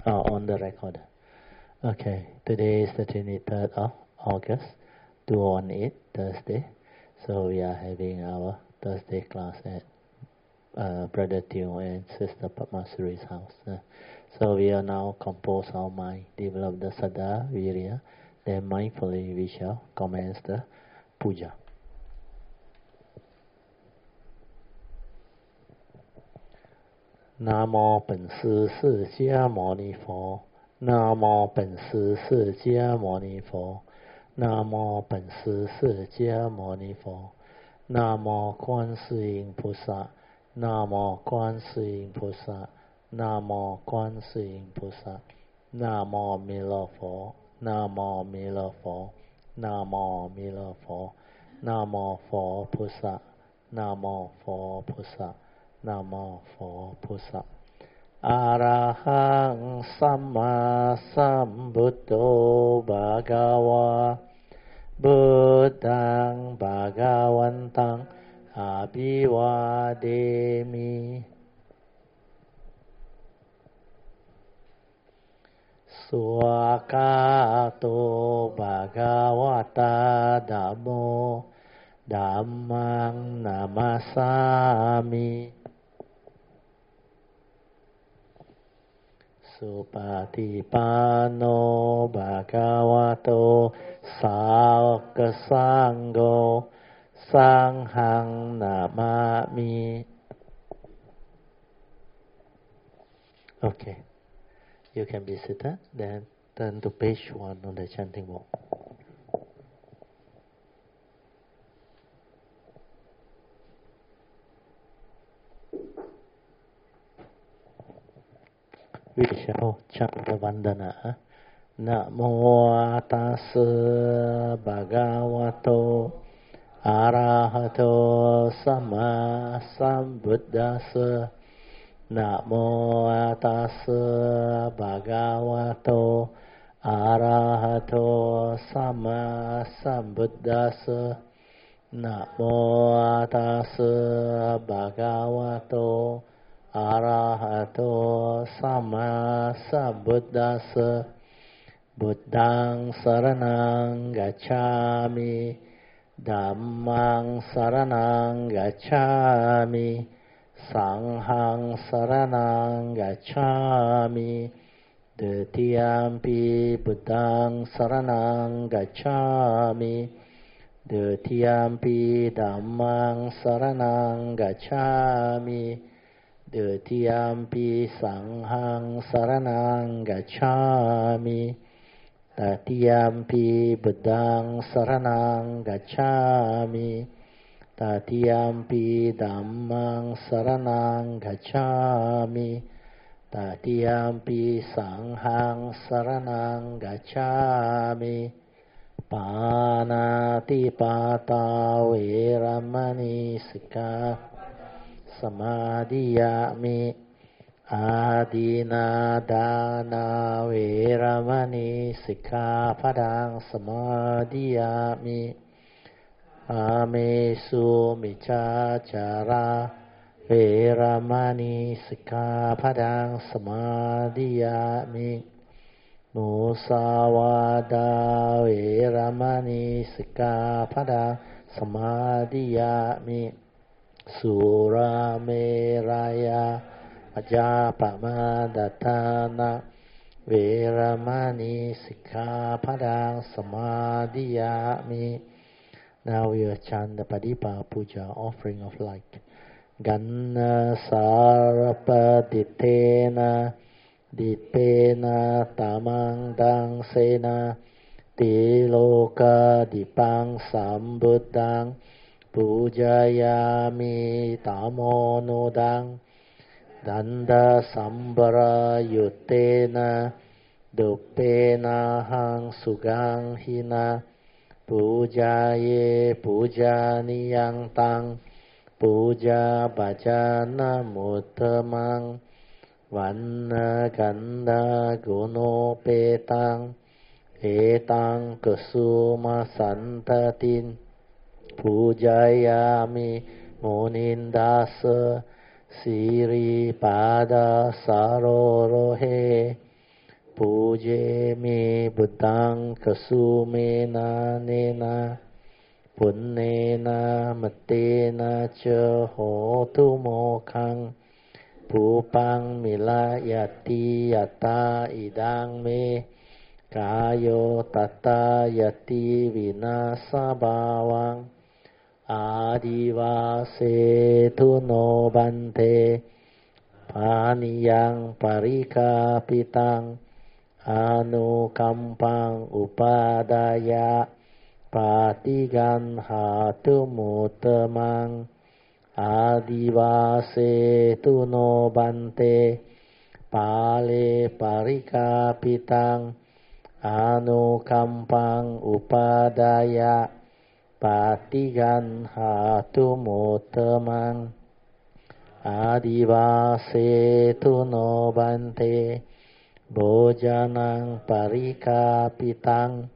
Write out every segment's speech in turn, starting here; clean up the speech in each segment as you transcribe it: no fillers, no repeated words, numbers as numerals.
On the recorder. Okay, today is the 23rd of August, 2018, Thursday. So we are having our Thursday class at Brother Teo and Sister Padmasuri's house. So we are now compose our mind, develop the Saddha, Virya, then mindfully we shall commence the puja. Namo 本师释迦牟尼佛。南无本师释迦牟尼佛，南无本师释迦牟尼佛，南无观世音菩萨，南无观世音菩萨，南无观世音菩萨，南无弥勒佛，南无弥勒佛，南无弥勒佛，南无佛菩萨，南无佛菩萨，南无佛菩萨。อะระหังสัมมาสัมพุทโธภะคะวะพุทธังภะคะวันตังอะภิวาเทมิสุขโตภะคะวะตาธัมโมธัมมังนะมัสสามิสุปฏิปันโนภะคะวะโตสาวกสังโฆสังฆังนะมามิ Okay, you can be seated. Then turn to page 1 on the chanting book. We shall chant the Vandana. Namo tassa bhagavato arahato sama sambuddhassa. Namo tassa bhagavato arahato sama sambuddhassa. Namo tassa bhagavato arahato sama sambuddhassa. Buddhaṃ saraṇaṃ gacchāmi, Dhammāṃ saraṇaṃ gacchāmi, Saṅghāṃ saraṇaṃ gacchāmi, Dutiyampi Buddhaṃ saraṇaṃ gacchāmi, Dutiyampi Dhammāṃ saraṇaṃ gacchāmi, Dutiyampi Saṅghāṃ saraṇaṃ gacchāmi, Tatiyampi Buddhaṃ saraṇaṃ gacchāmi, Tatiyampi Dhammāṃ saraṇaṃ gacchāmi, Tatiyampi Saṅghāṃ saraṇaṃ gacchāmi. Pāṇātipātā vērāmani sikkha samadhiyāmi. Adinādāna vērāmani sikkhapadang samadhiyāmi. Amesu miccacara vērāmani sikkhapadang samadhiyāmi. Musāvādā vērāmani sikkhapadang samadhiyāmi. Surameraya Ajapamadatthana Vērāmani sikkhapadang samadhiyāmi. Now we will chant the Padipa Puja, offering of light. Ganna sarapatitena dipena tamang dang sena tiloka dipang sambuddhang pujayami tamonodang danda sambara yutena duppena hang sugang hina pujaye pujaniyang tang puja bhajana muttamang vanna ganda gunopetang etang kusuma santatin pujayami munindasa siri pada sarorohe Puje me Buddhang kasu me na ne na Punne na mate na cha hotu mokhang Pupang mila yati yata idang me Kayo tata yati vinasa bhavang Adivase tu no bante Paniyang parikapitang Anukampang upadaya Patigan hatu mutamang Adivase tu no bante Pale parikapitang Anukampang upadaya Patigan hatu mutamang Adivase tu no bante Bojanang parikapitang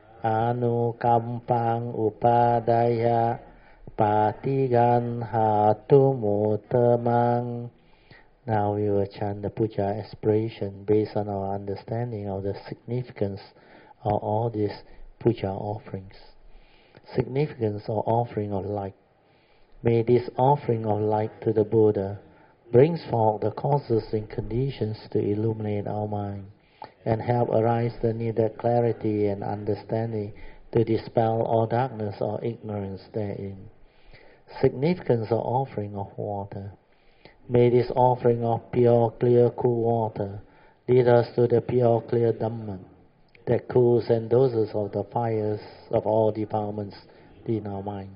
Anukampang upadaya Patigan hatu mutamang. Now we will chant the puja aspiration based on our understanding of the significance of all these puja offerings. Significance or offering of light. May this offering of light to the Buddha brings forth the causes and conditions to illuminate our mind and help arise the needed clarity and understanding to dispel all darkness or ignorance therein. Significance of offering of water. May this offering of pure, clear, cool water lead us to the pure, clear Dhamma that cools and doses of the fires of all defilements in our mind.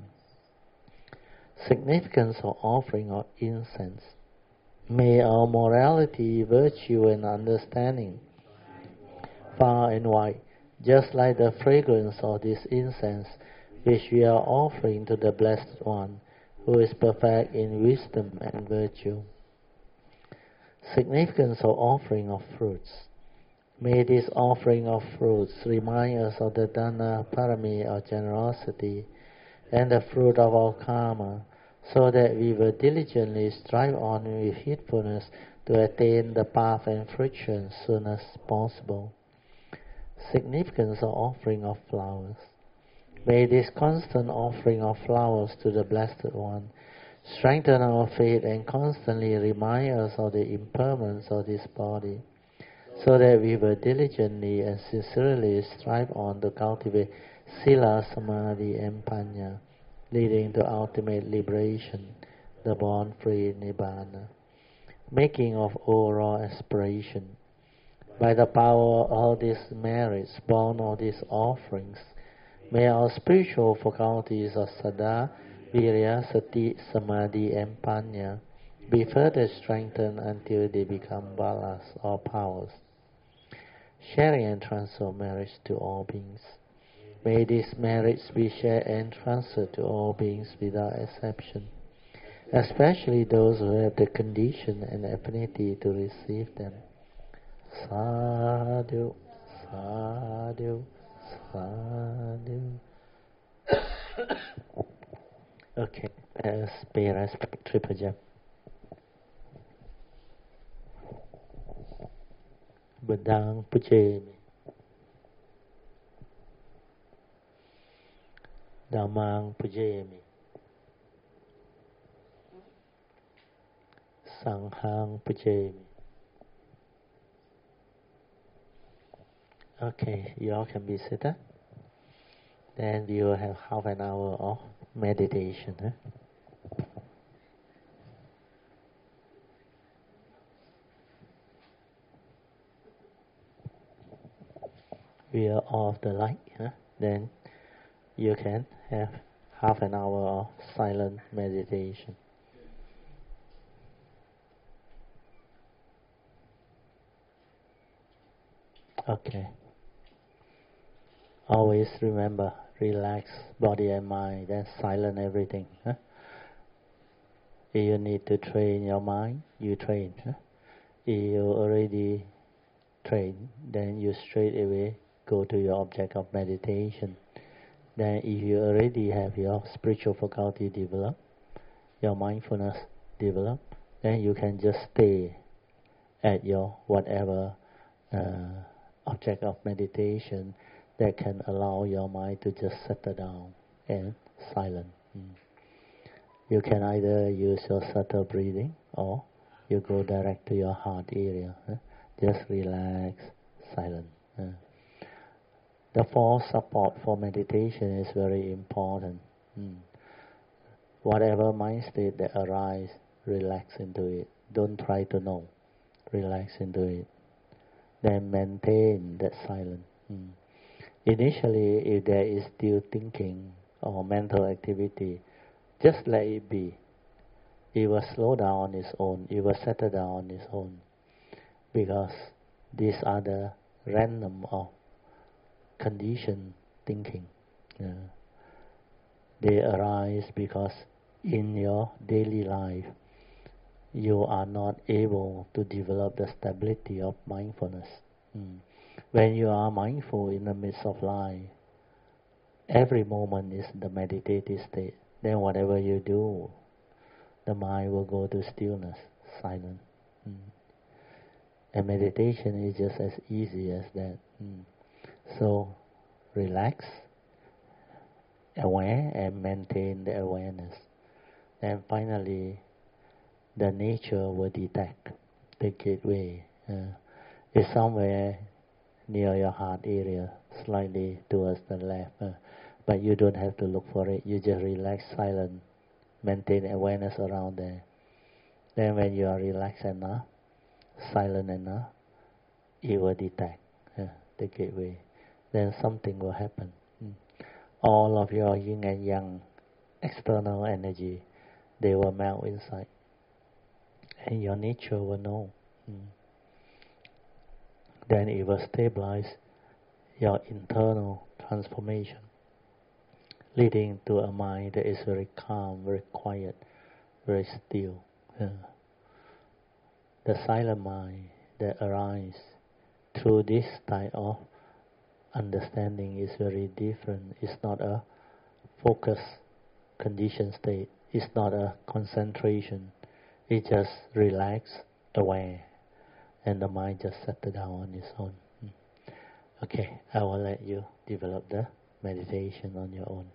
Significance of offering of incense. May our morality, virtue, and understanding far and wide, just like the fragrance of this incense which we are offering to the Blessed One, who is perfect in wisdom and virtue. Significance of offering of fruits. May this offering of fruits remind us of the Dana Parami of generosity and the fruit of our karma, so that we will diligently strive on with heedfulness to attain the path and fruition as soon as possible. Significance of offering of flowers. May this constant offering of flowers to the Blessed One strengthen our faith and constantly remind us of the impermanence of this body, so that we will diligently and sincerely strive on to cultivate Sila, Samadhi, and Panya, leading to ultimate liberation, the born-free Nibbana. Making of overall aspiration. By the power of all these merits born of these offerings, may our spiritual faculties of Saddha, Virya, Sati, Samadhi, and Panya be further strengthened until they become balas or powers. Sharing and transfer of merits to all beings. May these merits be shared and transferred to all beings without exception, especially those who have the condition and affinity to receive them. Sadhu, sadhu, sadhu. Okay, let's pay respect to Puja. Buddhang pujami. Dhammang pujami. Sanghang pujami. Okay, you all can be seated. Then we will have half an hour of meditation. We are off the light. Then you can have half an hour of silent meditation. Okay. Always remember, relax body and mind, then silent everything. If you need to train your mind, you train. If you already train, then you straight away go to your object of meditation. Then if you already have your spiritual faculty developed, your mindfulness developed, then you can just stay at your whatever object of meditation that can allow your mind to just settle down and silent. You can either use your subtle breathing or you go direct to your heart area. Just relax, silent. The fourth support for meditation is very important. Whatever mind state that arises, relax into it. Don't try to know. Relax into it. Then maintain that silence. Initially, if there is still thinking or mental activity, just let it be. It will slow down on its own. It will settle down on its own. Because these are the random or conditioned thinking. They arise because in your daily life, you are not able to develop the stability of mindfulness. When you are mindful in the midst of life, every moment is the meditative state. Then whatever you do, the mind will go to stillness, silence. And meditation is just as easy as that. So, relax, aware, and maintain the awareness. And finally, the nature will detect the gateway. It's somewhere near your heart area, slightly towards the left. But you don't have to look for it. You just relax, silent, maintain awareness around there. Then when you are relaxed enough, silent enough, it will detect the gateway. Then something will happen. All of your yin and yang external energy, they will melt inside. And your nature will know. Then it will stabilize your internal transformation, leading to a mind that is very calm, very quiet, very still. The silent mind that arises through this type of understanding is very different. It's not a focus conditioned state. It's not a concentration. It's just relax, aware, and the mind just settles down on its own. Okay, I will let you develop the meditation on your own.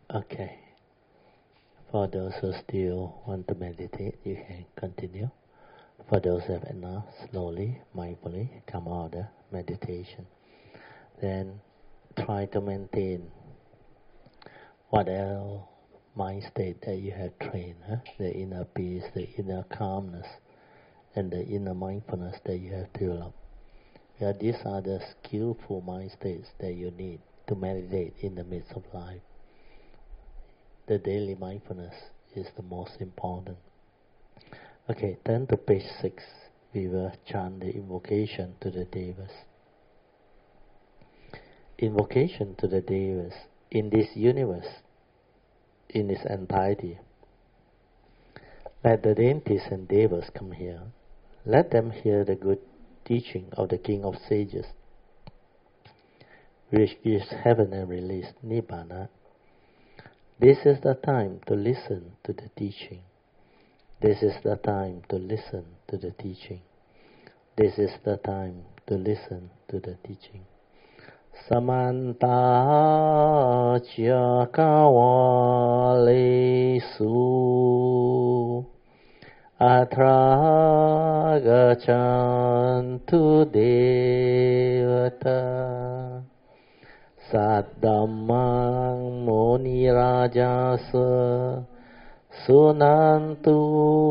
Okay. For those who still want to meditate, you can continue. For those who have enough, slowly, mindfully come out of meditation. Then try to maintain whatever mind state that you have trained, the inner peace, the inner calmness, and the inner mindfulness that you have developed. Yeah, these are the skillful mind states that you need to meditate in the midst of life. The daily mindfulness is the most important. Okay, turn to page 6. We will chant the invocation to the Devas. Invocation to the Devas in this universe, in its entirety. Let the deities and Devas come here. Let them hear the good teaching of the King of Sages, which gives heaven and release Nibbana. This is the time to listen to the teaching. This is the time to listen to the teaching. This is the time to listen to the teaching. Samanta Chakawalesu Atra Gachantu Devata Saddhammang Muni Rajasa Sunantu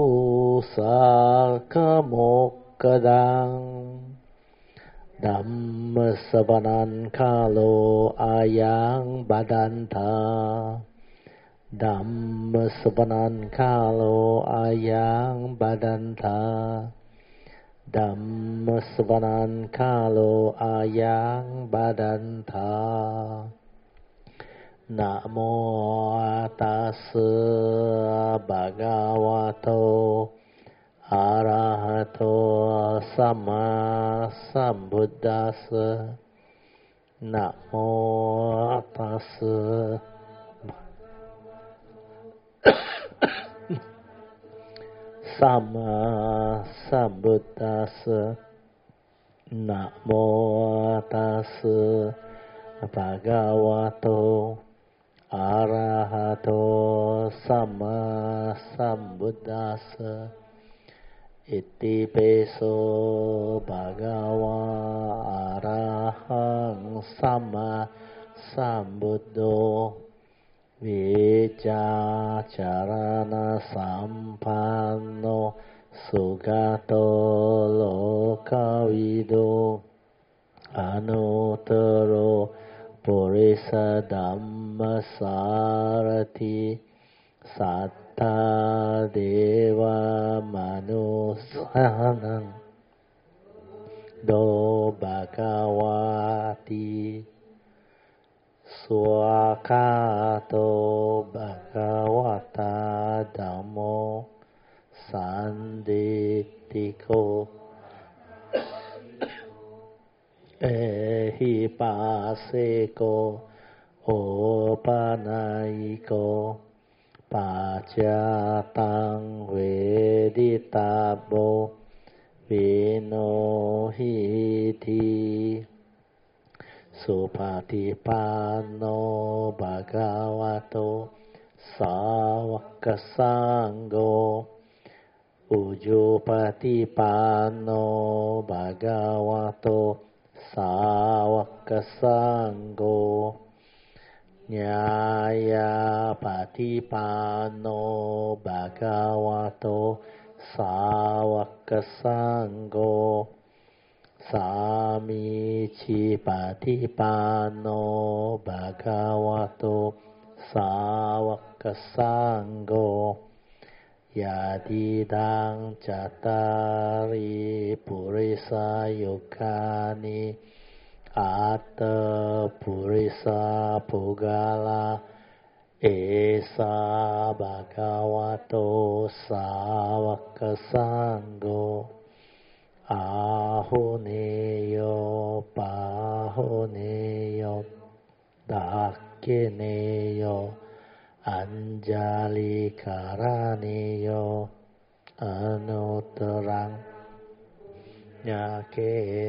Sarkamokadang Dhamma Savanan Kalo Ayang Badanta Dhamma Savanan Kalo Ayang Badanta Dhamma Savanan Kalo Ayang Badanta Namo Tassa Bhagavato Arahato Sama Sambuddhassa Namo Tassa Sama Sambuddhassa Namo Tassa Bhagavato Arahato Sama Sambuddhassa Iti peso bhagava arahang sama sambuddho Vica charana sampanno sugato lokavido Anuttaro purisa dhamma sarati Satta deva manusanam do bhagavati swakato bhagavata dhammo sanditiko ehipaseko opanayiko Pacatang veditabo vinohiti Supatipano bhagavato sawakasanggo Ujupatipano bhagavato sawakasanggo Nyaya patipano bhagavato sawakasanggo Samici patipano bhagavato sawakasanggo Yadidang catari purisa yukani Atta purisa pugala esa bhagavato sawakasanggo ahoneyo pahoneyo dakkeneyo anjali karaneyo anuttarang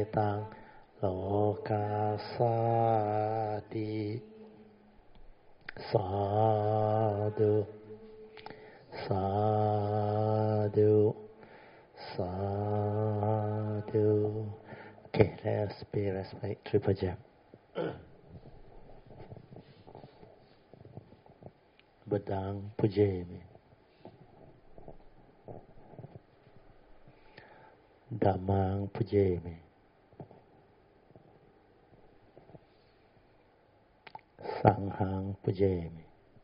nyaketang lokasati Sadhu, sadhu, sadhu. Okay, let's pay respect. Triple jam. Buddhang pujemi. Dhammang pujemi. Sanghang pujemi.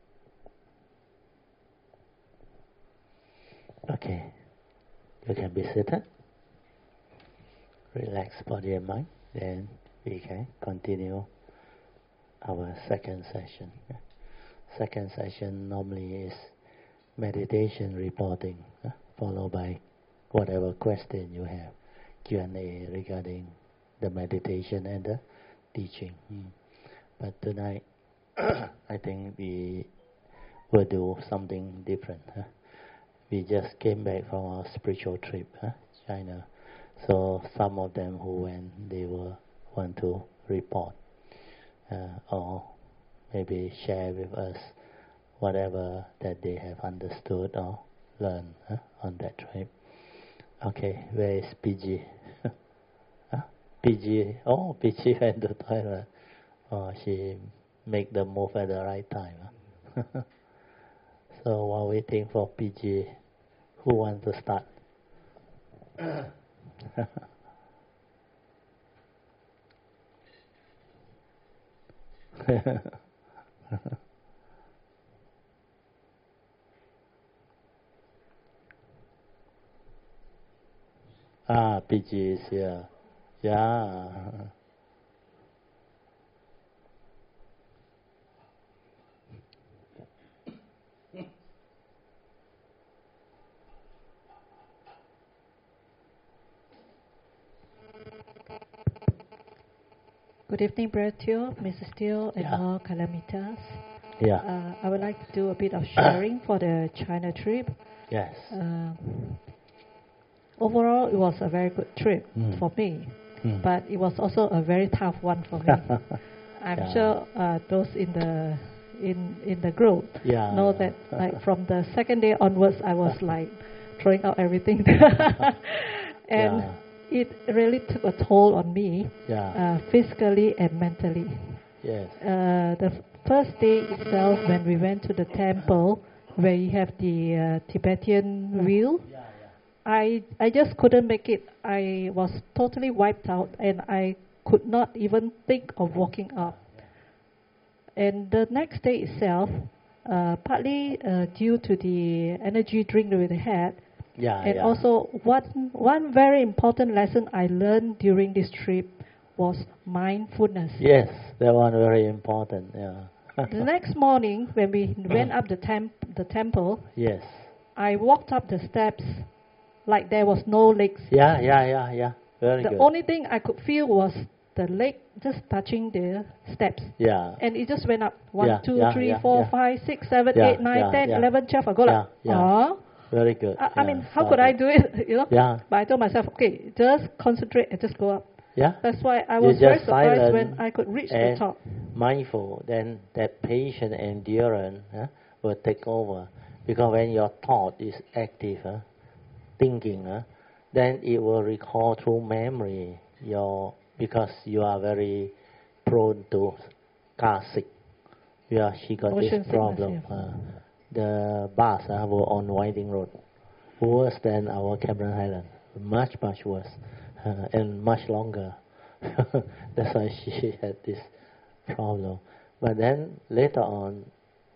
Okay, you can be seated. Relax body and mind. Then we can continue our second session. Second session normally is meditation reporting, followed by whatever question you have, Q&A regarding the meditation and the teaching. But tonight, I think we will do something different. We just came back from our spiritual trip, China. So some of them who went, they will want to report or maybe share with us whatever that they have understood or learned on that trip. Okay, where is PG? PG, PG went to toilet. Oh, she make the move at the right time. So while waiting for PG, who wants to start? PG is here. Yeah. Good evening, Brother Teo, Mrs. Teo, and all Kalamitas. Yeah. I would like to do a bit of sharing for the China trip. Yes. Overall, it was a very good trip for me, but it was also a very tough one for me. I'm sure those in the group know that like from the second day onwards, I was like throwing out everything, and it really took a toll on me, physically and mentally. Yes. The first day itself, when we went to the temple where you have the Tibetan wheel, I just couldn't make it. I was totally wiped out, and I could not even think of walking up. And the next day itself, partly due to the energy drink that we had, and also one very important lesson I learned during this trip was mindfulness. Yes, that one very important. The next morning, when we went up the temple, I walked up the steps like there was no legs. Very good. The only thing I could feel was the leg just touching the steps. And it just went up. 1, 2, 3, 4, 5, 6, 7, 8, 9, 10, 11, 12. I go like, very good. I mean, how could I do it? But I told myself, okay, just concentrate and just go up. That's why I was very surprised when I could reach the top. Mindful, then that patient endurance will take over. Because when your thought is active, thinking, then it will recall through memory because you are very prone to car sick. She got this problem. The bus were on Winding Road, worse than our Cameron Highland, much worse, and much longer. That's why she had this problem. But then later on,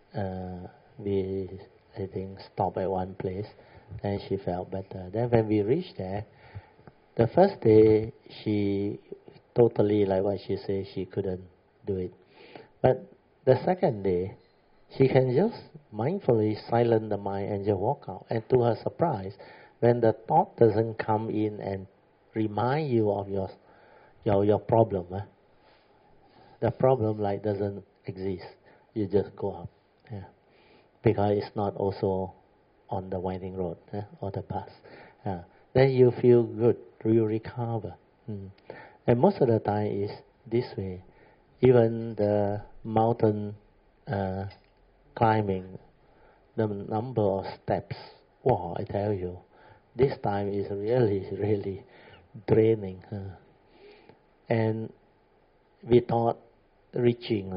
we I think stopped at one place, and she felt better. Then when we reached there, the first day she totally, like what she said, she couldn't do it. But the second day, she can just mindfully silence the mind and just walk out. And to her surprise, when the thought doesn't come in and remind you of your problem, the problem like doesn't exist. You just go up, because it's not also on the Winding Road or the bus. Then you feel good, you recover. And most of the time is this way. Even the mountain climbing the number of steps. Wow, I tell you, this time is really, really draining. And we thought reaching,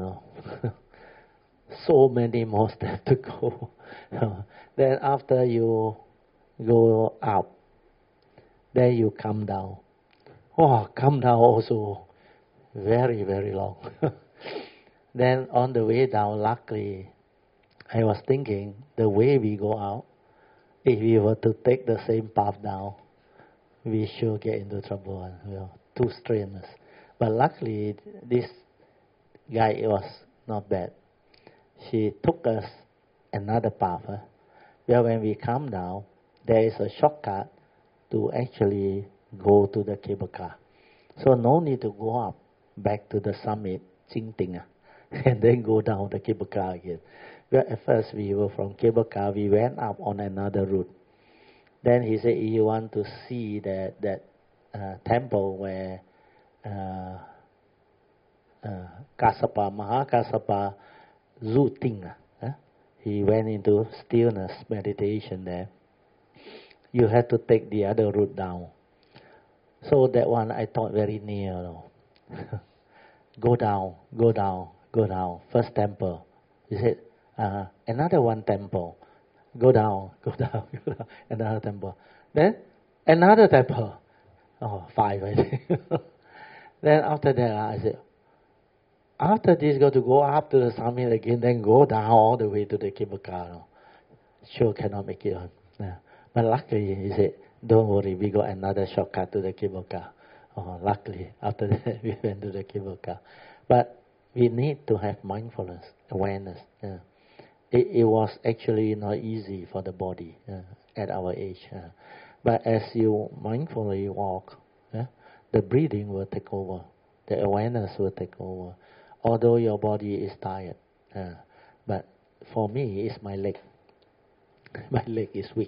so many more steps to go. Then after you go up, then you come down. Oh, come down also very, very long. Then on the way down, luckily, I was thinking the way we go out, if we were to take the same path down, we should get into trouble. Too strenuous. But luckily, this guy was not bad. She took us another path. Where when we come down, there is a shortcut to actually go to the cable car. So no need to go up back to the summit, Jingting, and then go down the cable car again. Well, at first we were from cable car, we went up on another route. Then he said, you want to see that temple where Kassapa, Mahakassapa Zhuting. He went into stillness meditation there. You had to take the other route down. So that one I thought very near. Go down, go down, go down. First temple. He said, another one temple. Go down, go down, go down. Another temple. Then another temple. Oh, 5 I think. Then after that I said, after this got to go up to the summit again, then go down all the way to the cable car. Sure cannot make it on. Yeah. But luckily he said, don't worry, we got another shortcut to the cable car. Oh, luckily, after that we went to the cable car. But we need to have mindfulness, awareness. Yeah. It was actually not easy for the body at our age. But as you mindfully walk, the breathing will take over. The awareness will take over. Although your body is tired. But for me, it's my leg. My leg is weak.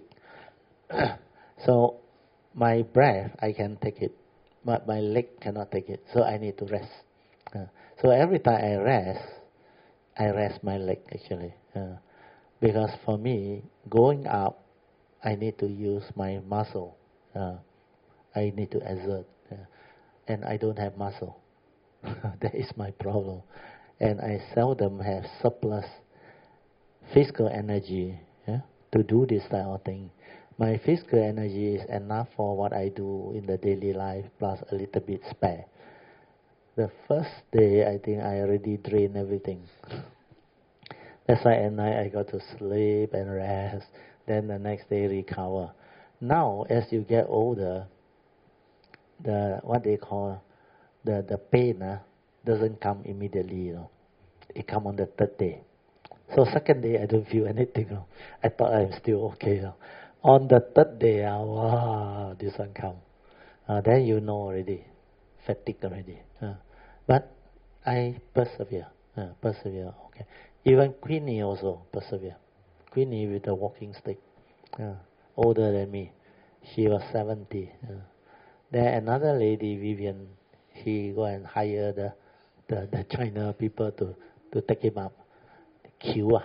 So my breath, I can take it. But my leg cannot take it. So I need to rest. So every time I rest my leg actually. Because for me, going up, I need to use my muscle. I need to exert. And I don't have muscle. That is my problem. And I seldom have surplus physical energy to do this type of thing. My physical energy is enough for what I do in the daily life, plus a little bit spare. The first day, I think I already drained everything. That's why at night I got to sleep and rest. Then the next day recover. Now, as you get older, what they call the pain doesn't come immediately. It come on the third day. So second day I don't feel anything. I thought I'm still okay. On the third day, wow, this one come. Then you know already, fatigue already. But I persevere. Okay. Even Queenie also persevere. Queenie with the walking stick, older than me. She was 70. Then another lady, Vivian, he go and hire the China people to take him up. Queue.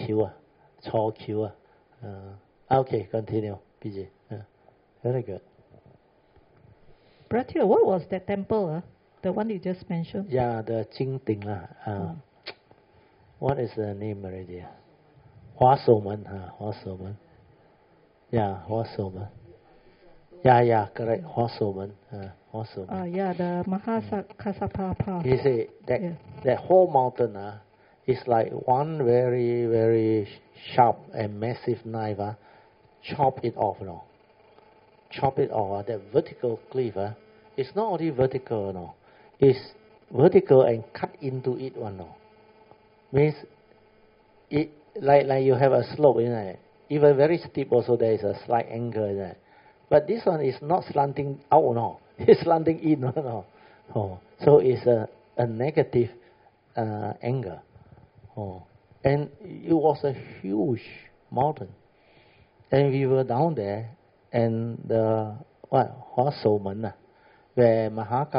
Okay, continue, PJ. Very good. Bratio, what was that temple? The one you just mentioned? Yeah, the Jingting. What is the name already? Hua Shoumen. Yeah, Hua Shoumen. Yeah, correct. Hua Shoumen. Yeah, the Mahakassapa. You see, that whole mountain is like one very, very sharp and massive knife. Chop it off. Chop it off. That vertical cliff. It's not only vertical. It's vertical and cut into it. Means it like you have a slope in it. Even very steep also there is a slight angle in it. But this one is not slanting out, it's slanting in, So it's a negative angle. And it was a huge mountain. And we were down there, and the Hua Shoumen, where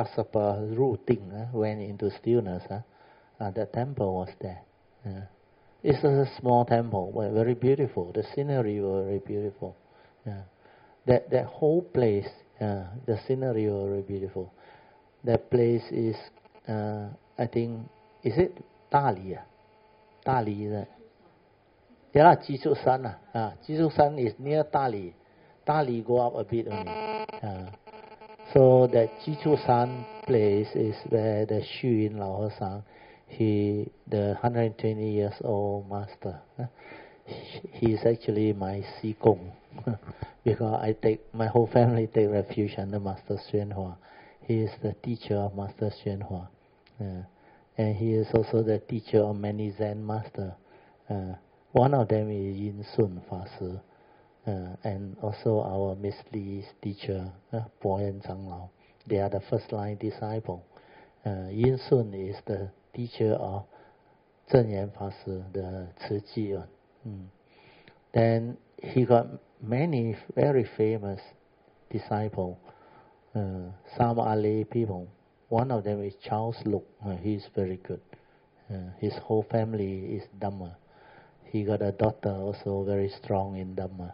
Mahakassapa Zhuting went into stillness, the temple was there. It's a small temple, but very beautiful. The scenery was very beautiful. Yeah. That whole place, the scenery was very beautiful. That place is, I think, is it Dali? Dali is it? Yeah, Jichusan. Jichusan is near Dali. Dali go up a bit only. So that Jichusan place is where the Xu Yin Lao Sang, the 120 years old master, he is actually my Sikong. Because my whole family take refuge under Master Xuan Hua. He is the teacher of Master Xuan Hua. And he is also the teacher of many Zen masters. One of them is Yin Sun Fa Si. And also our Miss Lee's teacher, Po Yen Chang Lao. They are the first line disciple. Yin Sun is the teacher of Zhen Yan Fa Si, the Ci Ji one. Then he got many very famous disciples, some Malay people. One of them is Charles Luk. He is very good. His whole family is Dhamma. He got a daughter also very strong in Dhamma.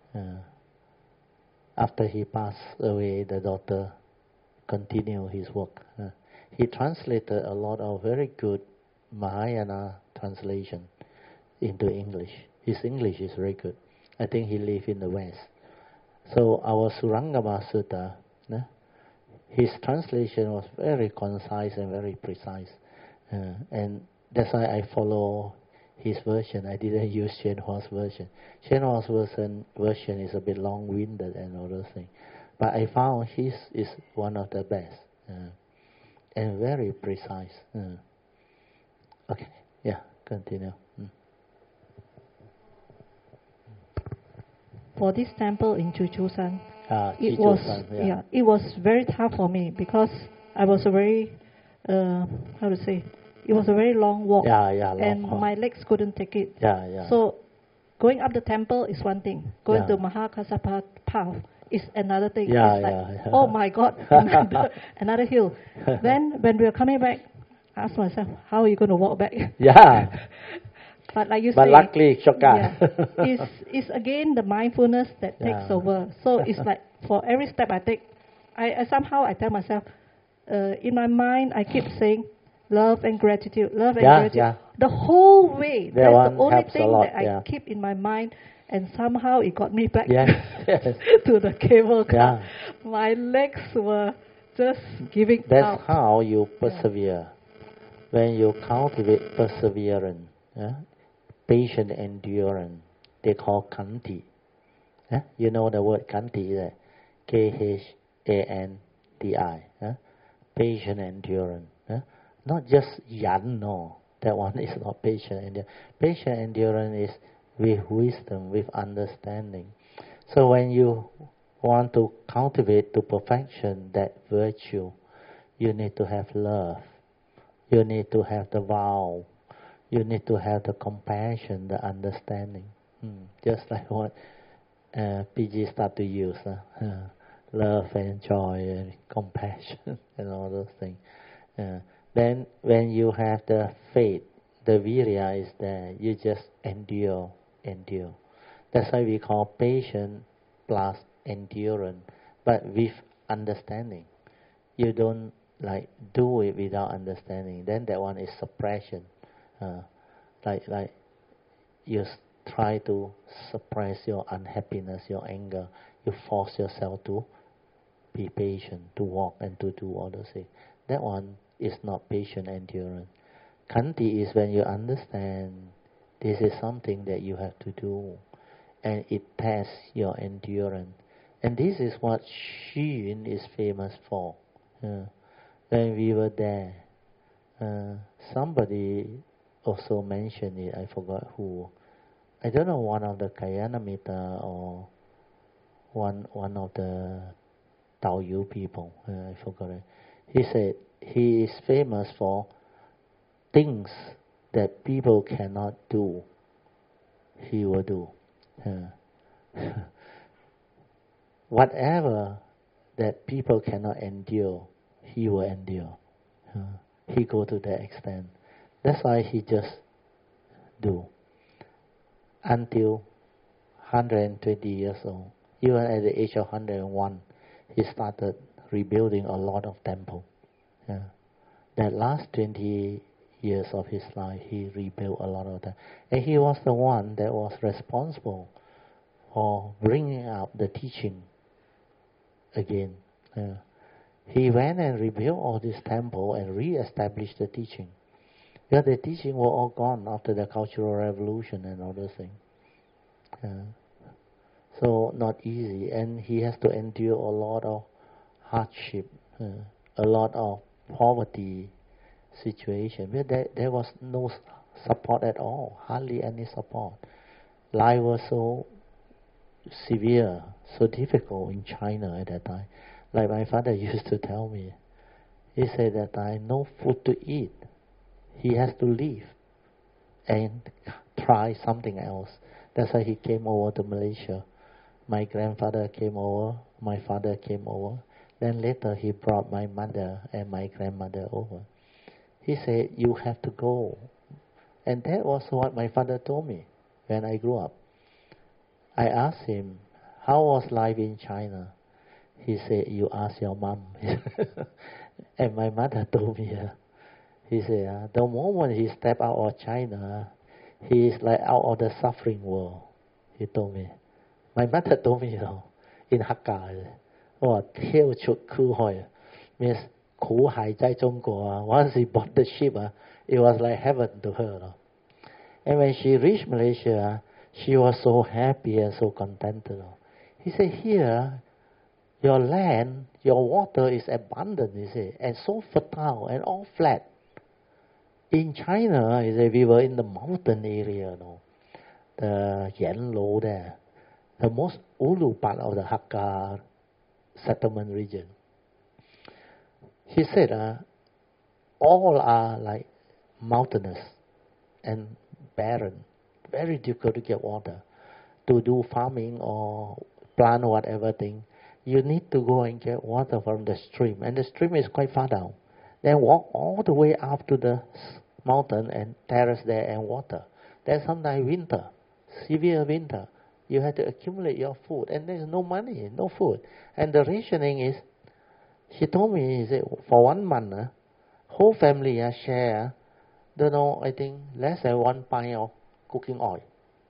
After he passed away, the daughter continued his work. He translated a lot of very good Mahayana translation into English. His English is very good. I think he lives in the West. So our Surangama Sutta, his translation was very concise and very precise. And that's why I follow his version. I didn't use Xuan Hua's version. Xuan Hua's version is a bit long-winded and all those things. But I found his is one of the best. And very precise. Okay, continue. For this temple in Chuchusan, it it was very tough for me because I was a very, it was a very long walk, and my legs couldn't take it. So going up the temple is one thing. Going to Mahakassapa path is another thing. It's oh my God, another hill. Then when we were coming back, I asked myself, how are you going to walk back? But like you say, luckily, it's again the mindfulness that takes over. So it's like for every step I take, I somehow I tell myself, in my mind I keep saying, love and gratitude, love and gratitude. The whole way, that's the only thing that I keep in my mind, and somehow it got me back to the cable car. My legs were just giving out. That's how you persevere. When you cultivate perseverance, patient endurance, they call Khanti. You know the word Khanti, Khanti. Patient endurance. Not just yan, no. That one is not patient endurance. Patient endurance is with wisdom, with understanding. So when you want to cultivate to perfection that virtue, you need to have love. You need to have the vow. You need to have the compassion, the understanding. Just like what PG start to use. Love and joy and compassion and all those things. Then when you have the faith, the virya is there, you just endure. That's why we call patience plus endurance, but with understanding. You don't do it without understanding. Then that one is suppression. Like you try to suppress your unhappiness, your anger. You force yourself to be patient, to walk and to do all those things. That one is not patient endurance. Khanti is when you understand this is something that you have to do, and it tests your endurance. And this is what Xu Yun is famous for. When we were there, somebody also mentioned it, I forgot who. I don't know, one of the Kayanamita or one of the Taoyu people, I forgot it. He said he is famous for things that people cannot do, he will do. Whatever that people cannot endure, he will endure. He go to that extent. That's why he just do until 120 years old. Even at the age of 101, he started rebuilding a lot of temples. Yeah. That last 20 years of his life, he rebuilt a lot of them. And he was the one that was responsible for bringing up the teaching again. He went and rebuilt all this temple and re-established the teaching. Because the teaching were all gone after the Cultural Revolution and all those things. So not easy, and he has to endure a lot of hardship, a lot of poverty situation. Where there was no support at all, hardly any support. Life was so severe, so difficult in China at that time. Like my father used to tell me, he said that I no food to eat. He has to leave and try something else. That's why he came over to Malaysia. My grandfather came over, my father came over. Then later he brought my mother and my grandmother over. He said, you have to go. And that was what my father told me when I grew up. I asked him, how was life in China? He said, you ask your mom. And my mother told me, he said, the moment he stepped out of China, he is like out of the suffering world. He told me. My mother told me, in Hakka, tel chuk ku hoi, means 苦海在中国. Once he bought the ship, it was like heaven to her. And when she reached Malaysia, she was so happy and so contented. He said, here, your land, your water is abundant, he said, and so fertile and all flat. In China, he said, we were in the mountain area, the Yanlou there, the most ulu part of the Hakka settlement region. He said, all are like mountainous and barren, very difficult to get water. To do farming or plant whatever thing, you need to go and get water from the stream, and the stream is quite far down. Then walk all the way up to the mountain and terrace there and water. Then sometimes winter, severe winter, you have to accumulate your food, and there's no money, no food. And the rationing is, she told me, he said, for 1 month, whole family share, don't know, I think less than 1 pint of cooking oil.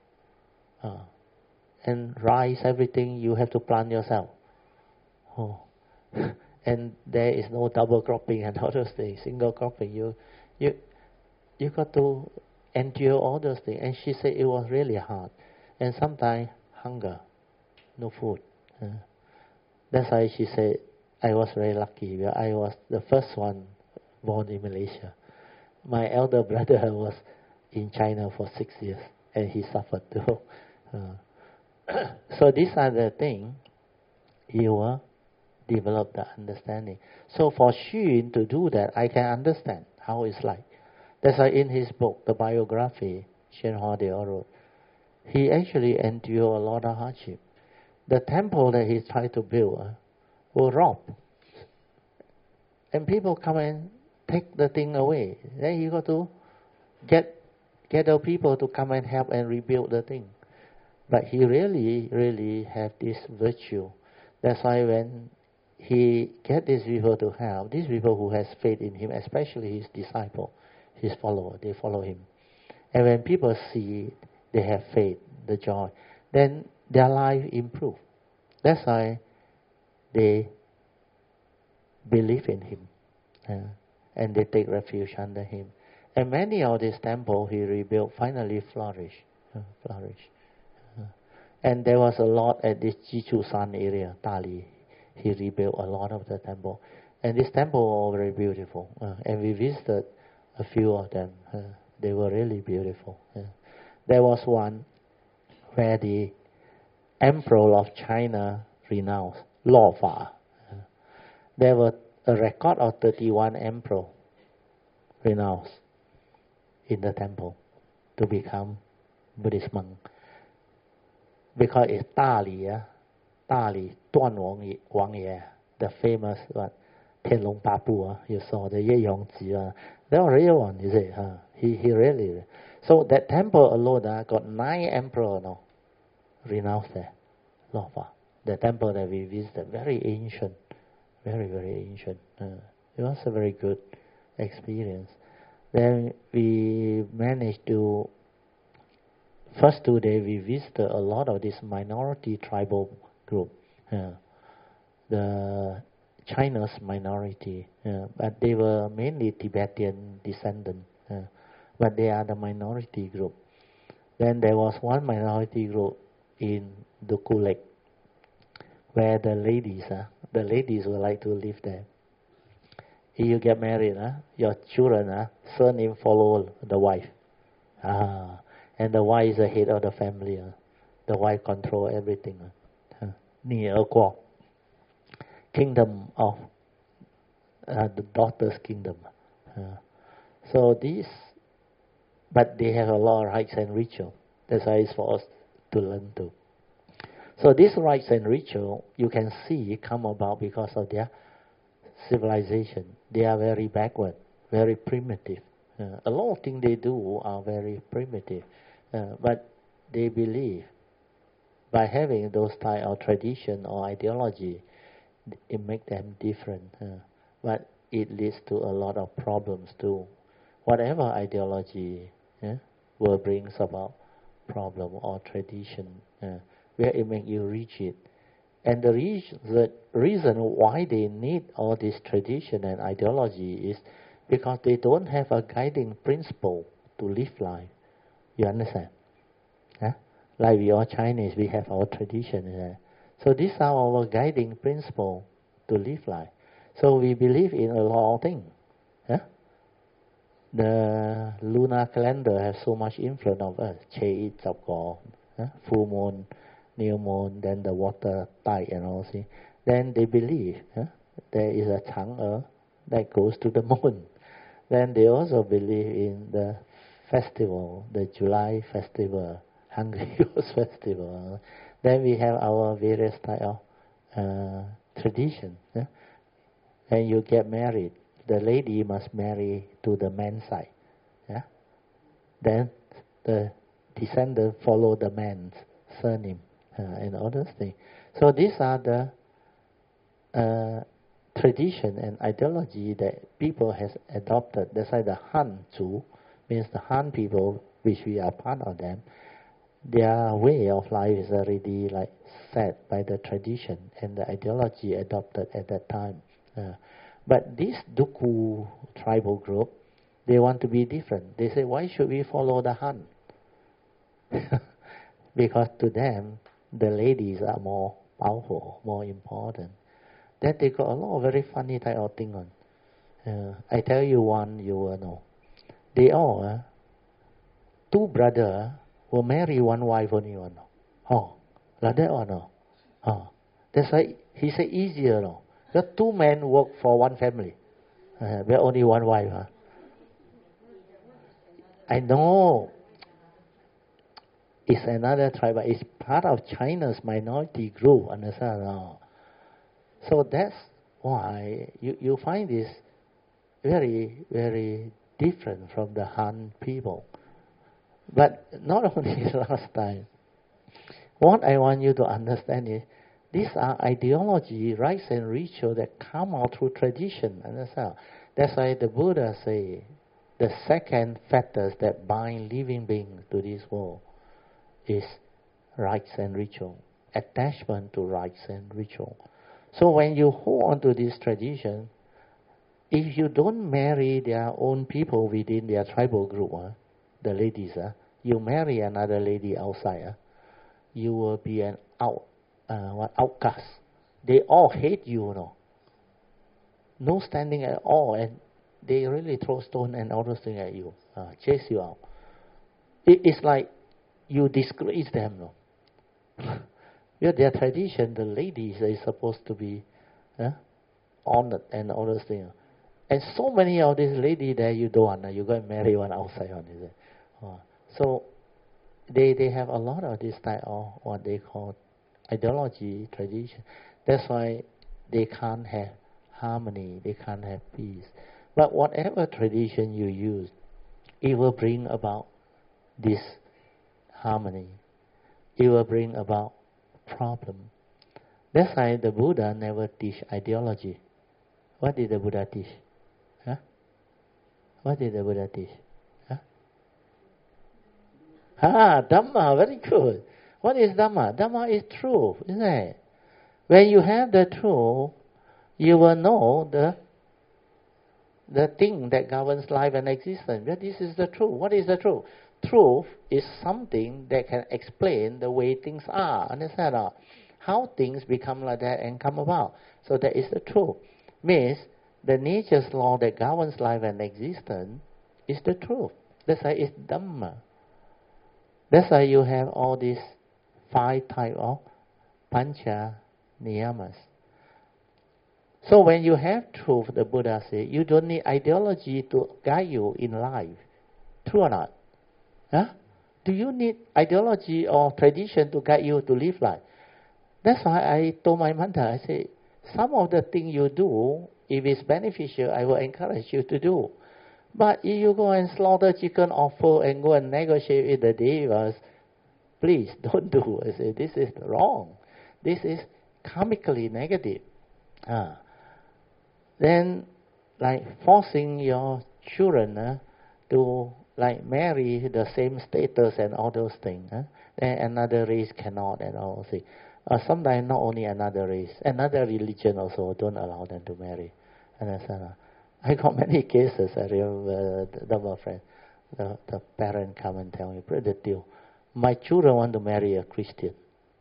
And rice, everything you have to plant yourself. And there is no double cropping and all those things, single cropping. You got to endure all those things. And she said it was really hard. And sometimes hunger, no food. That's why she said, I was very lucky. I was the first one born in Malaysia. My elder brother was in China for 6 years, and he suffered too. So these are the things you will develop the understanding. So for Xun to do that, I can understand how it's like. That's why in his book, the biography, Shen Hua De wrote, he actually endured a lot of hardship. The temple that he tried to build were robbed. And people come and take the thing away. Then you got to get the people to come and help and rebuild the thing. But he really had this virtue. That's why when he get these people to help, these people who has faith in him, especially his disciple, his follower, they follow him. And when people see they have faith, the joy, then their life improve. That's why they believe in him. And they take refuge under him. And many of these temples he rebuilt finally flourish. And there was a lot at this Jichusan area, Dali. He rebuilt a lot of the temple. And this temple were very beautiful. And we visited a few of them. They were really beautiful. There was one where the Emperor of China renounced, Lo Fa. There were a record of 31 emperors renounced in the temple to become Buddhist monk. Because it's Dali, Duan Wang Ye, the famous one, Tian Long Pa Bu, you saw the Ye Yong Ji, they were real one, you see. He really. So that temple alone got 9 emperors now renounced there. Lofa. The temple that we visited, very ancient, very, very ancient. It was a very good experience. Then we managed to, first 2 days we visited a lot of this minority tribal group. The China's minority, but they were mainly Tibetan descendants, but they are the minority group. Then there was one minority group in Duku Lake, where the ladies would like to live there. If you get married, your children, surname follow the wife. And the wife is the head of the family. The wife control everything. Kingdom of the daughter's kingdom. So this, but they have a lot of rites and ritual. That's why it's for us to learn too. So these rites and ritual, you can see, come about because of their civilization. They are very backward, very primitive. A lot of things they do are very primitive, but they believe by having those type of tradition or ideology, it makes them different. But it leads to a lot of problems too. Whatever ideology will bring about problem or tradition, where it makes you rigid. And the reason why they need all this tradition and ideology is because they don't have a guiding principle to live life. You understand? Like we all Chinese, we have our tradition. So these are our guiding principle to live life. So we believe in a lot of things. The lunar calendar has so much influence on us. Che full moon, new moon, then the water tide and all this. Then they believe there is a Chang'e that goes to the moon. Then they also believe in the festival, the July festival, Hungry Ghost festival. Then we have our various type of tradition. When you get married, the lady must marry to the man's side. Then the descendant follow the man's surname and all those things. So these are the tradition and ideology that people has adopted. That's why the Han Zhu means the Han people, which we are part of them. Their way of life is already like set by the tradition and the ideology adopted at that time. But this Duku tribal group, they want to be different. They say, why should we follow the Han? Because to them, the ladies are more powerful, more important. That they got a lot of very funny type of thing on. I tell you one, you will know. They all, 2 brothers, will marry 1 wife only one. Like that or no? That's why he said easier, no? The 2 men work for 1 family. But only 1 wife. I know. It's another tribe, but it's part of China's minority group, understand? So that's why you find this very, very different from the Han people. But not only last time. What I want you to understand is, these are ideology, rites and ritual that come out through tradition. Understand? That's why the Buddha say the second factors that bind living beings to this world is rites and ritual, attachment to rites and ritual. So when you hold on to this tradition, if you don't marry their own people within their tribal group, the ladies, you marry another lady outside, you will be an outcast. They all hate you, no standing at all, and they really throw stone and all those things at you, chase you out. It's like you disgrace them, With their tradition, the ladies are supposed to be honored and all those things. And so many of these ladies there you don't want, you go and marry one outside one, is it? So they have a lot of this type of what they call ideology, tradition. That's why they can't have harmony, they can't have peace. But whatever tradition you use, it will bring about disharmony. It will bring about problem. That's why the Buddha never teach ideology. What did the Buddha teach? Huh? What did the Buddha teach? Huh? Dhamma, very good. What is Dhamma? Dhamma is truth, isn't it? When you have the truth, you will know the thing that governs life and existence. But this is the truth. What is the truth? Truth is something that can explain the way things are. Understand? How things become like that and come about. So that is the truth. Means the nature's law that governs life and existence is the truth. That's why it's Dhamma. That's why you have all these 5 types of Pancha Niyamas. So when you have truth, the Buddha said, you don't need ideology to guide you in life. True or not? Huh? Do you need ideology or tradition to guide you to live life? That's why I told my mother, I said, some of the things you do, if it's beneficial, I will encourage you to do. But if you go and slaughter chicken or pork and go and negotiate with the devas, please don't do. I said, this is wrong. This is karmically negative. Then, like forcing your children to like marry the same status and all those things. Then another race cannot and all those things. Sometimes not only another race, another religion also don't allow them to marry. Understand? I got many cases. I remember the friend, the parent come and tell me, Brother Teo, my children want to marry a Christian.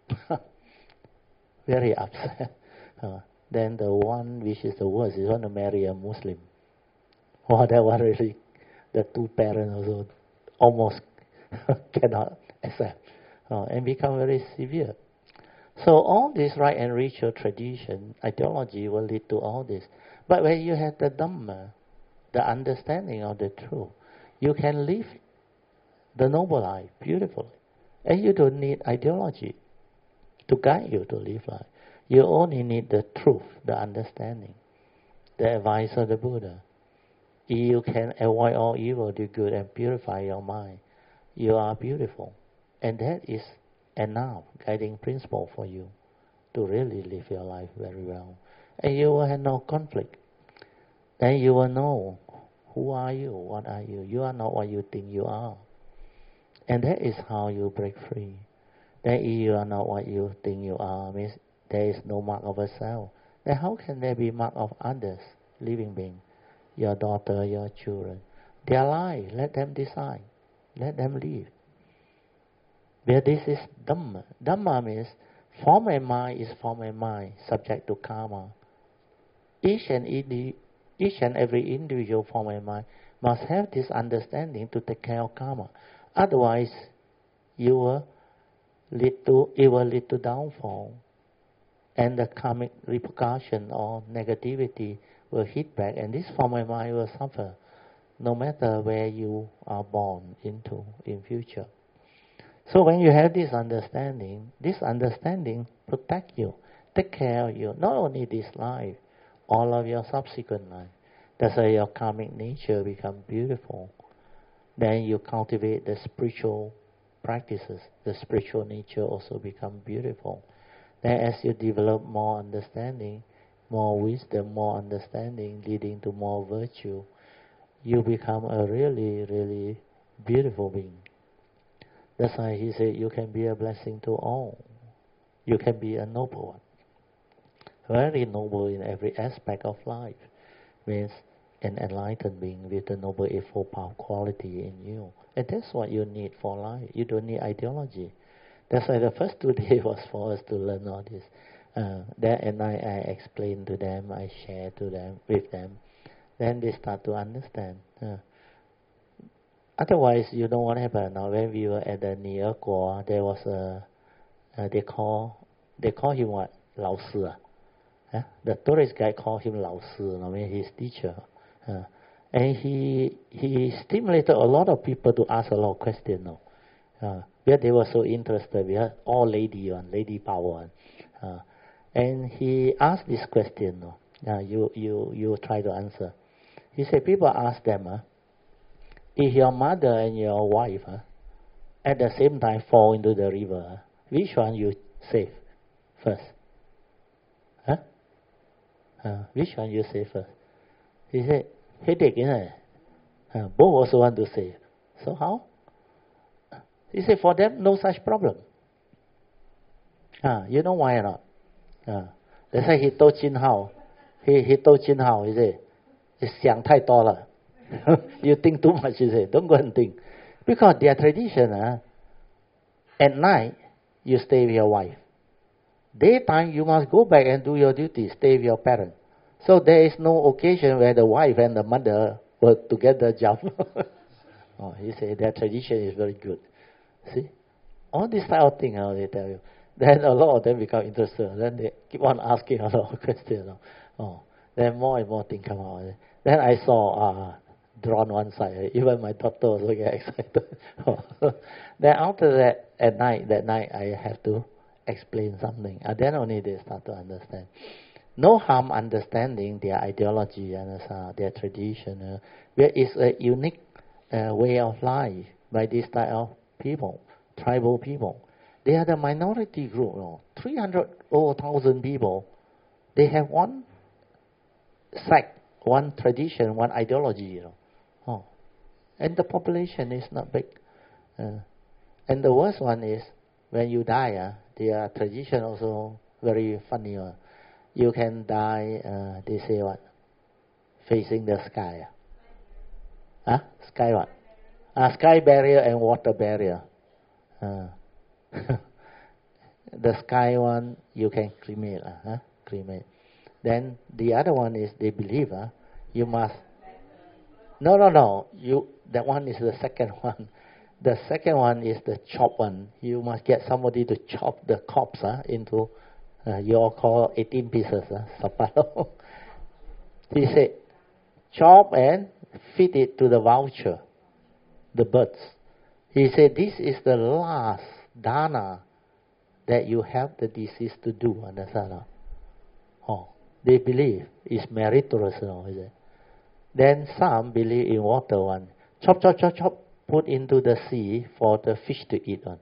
Very upset. Then the one which is the worst is want to marry a Muslim. Oh, that one really, the 2 parents also almost cannot accept and become very severe. So all this right and ritual tradition, ideology will lead to all this. But when you have the Dhamma, the understanding of the truth, you can live the noble life beautifully. And you don't need ideology to guide you to live life. You only need the truth, the understanding, the advice of the Buddha. If you can avoid all evil, do good, and purify your mind, you are beautiful. And that is enough guiding principle for you to really live your life very well. And you will have no conflict. Then you will know who are you, what are you. You are not what you think you are. And that is how you break free. Then if you are not what you think you are, means there is no mark of a self. Then how can there be mark of others, living beings? Your daughter, your children. Their life, let them decide. Let them live. But this is Dhamma. Dhamma means form and mind is form and mind, subject to karma. Each and every individual form and mind must have this understanding to take care of karma. Otherwise, it will lead to downfall. And the karmic repercussion or negativity will hit back, and this form of mind will suffer, no matter where you are born into in future. So when you have this understanding protect you, take care of you, not only this life, all of your subsequent life. That's why your karmic nature becomes beautiful. Then you cultivate the spiritual practices, the spiritual nature also becomes beautiful. Then as you develop more understanding, more wisdom, more understanding, leading to more virtue, you become a really, really beautiful being. That's why he said you can be a blessing to all. You can be a noble one. Very noble in every aspect of life. Means an enlightened being with the noble eightfold path quality in you. And that's what you need for life. You don't need ideology. That's why the first 2 days was for us to learn all this. And I explain to them, I share with them. Then they start to understand. Otherwise, you know what happened. Now, when we were at the Near Guo, there was they call him what? Lao Si. The tourist guide called him Lao Si, I mean his teacher. And he stimulated a lot of people to ask a lot of questions. Where they were so interested. We had all lady power. And he asked this question. You try to answer. He said, people ask them, if your mother and your wife at the same time fall into the river, which one you save first? Huh? Which one you save first? He said, headache, isn't it? Both also want to save. So how? He said, for them, no such problem. You know why or not? That's why he told Jin Hao. He told Jin Hao, he said, 想太多了. You think too much, he said. Don't go and think. Because their tradition, at night, you stay with your wife. Daytime, you must go back and do your duty, stay with your parents. So there is no occasion where the wife and the mother will together jump. He said their tradition is very good. See? All this type of thing, they tell you. Then a lot of them become interested. Then they keep on asking a lot of questions. Then more and more things come out. Then I saw drawn one side. Even my daughter also get excited. Then after that, that night I have to explain something. And then only they start to understand. No harm understanding their ideology and their tradition. There is a unique way of life by this type of people, tribal people. They are the minority group. 300,000 people. They have one sect, one tradition, one ideology. And the population is not big. And the worst one is when you die. Their tradition also very funny. You can die, they say what? Facing the sky. Sky what? Sky barrier and water barrier. The sky one, you can cremate. Cremate. Then the other one is they believe you must... No. That one is the second one. The second one is the chop one. You must get somebody to chop the corpse into... you all call 18 pieces, sapalo. He said, chop and feed it to the vulture, the birds. He said, this is the last dana that you have the disease to do. Understand? They believe it's meritorious. Then some believe in water one. Chop, put into the sea for the fish to eat on.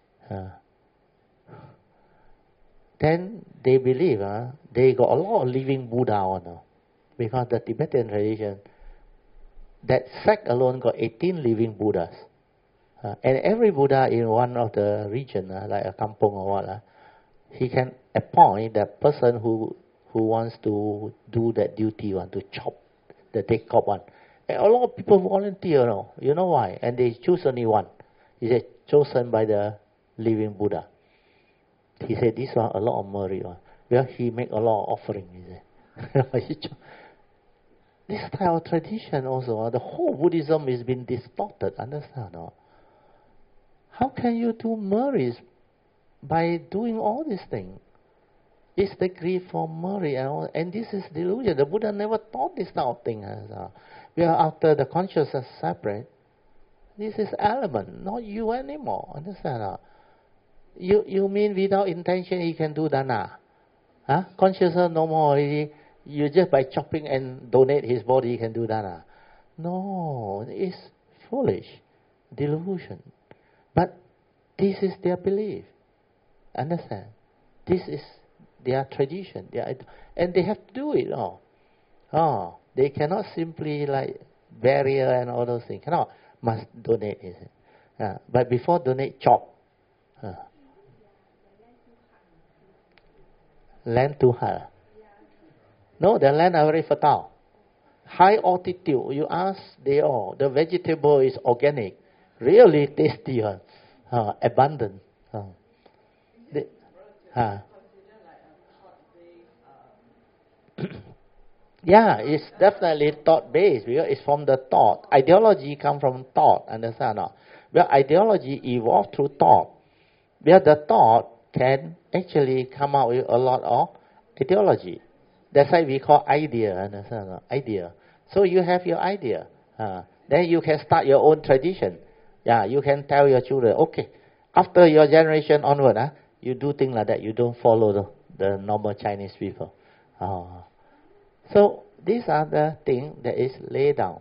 Then they believe they got a lot of living Buddha on. Because the Tibetan tradition, that sect alone got 18 living Buddhas. And every Buddha in one of the region, like a kampong or what, he can appoint that person who wants to do that duty, to chop the dead corpse one. And a lot of people volunteer, you know why? And they choose only one. He said, chosen by the living Buddha. He said, this one a lot of merit. Well, he make a lot of offering. He said. This type of tradition also, the whole Buddhism has been distorted. Understand? How can you do merit by doing all these things? It's the greed for merit, and this is delusion. The Buddha never taught this type of thing. Well, after the consciousness separate, this is element, not you anymore. Understand? You mean without intention he can do dana? Consciousness no more already. You just by chopping and donate his body he can do dana. No, it's foolish, delusion. But this is their belief. Understand? This is their tradition. And they have to do it. They cannot simply like barrier and all those things. Cannot. Must donate. But before donate, chop. Land too hard. No, the land are very fertile. High altitude. You ask, the vegetable is organic. Really tasty. Abundant. Yeah, it's definitely thought-based because it's from the thought. Ideology comes from thought, understand? Well, ideology evolved through thought. Where the thought can actually come out with a lot of ideology. That's why we call idea, understand? Idea. So you have your idea. Then you can start your own tradition. Yeah, you can tell your children, okay, after your generation onward, you do things like that. You don't follow the normal Chinese people. So these are the things that is laid down.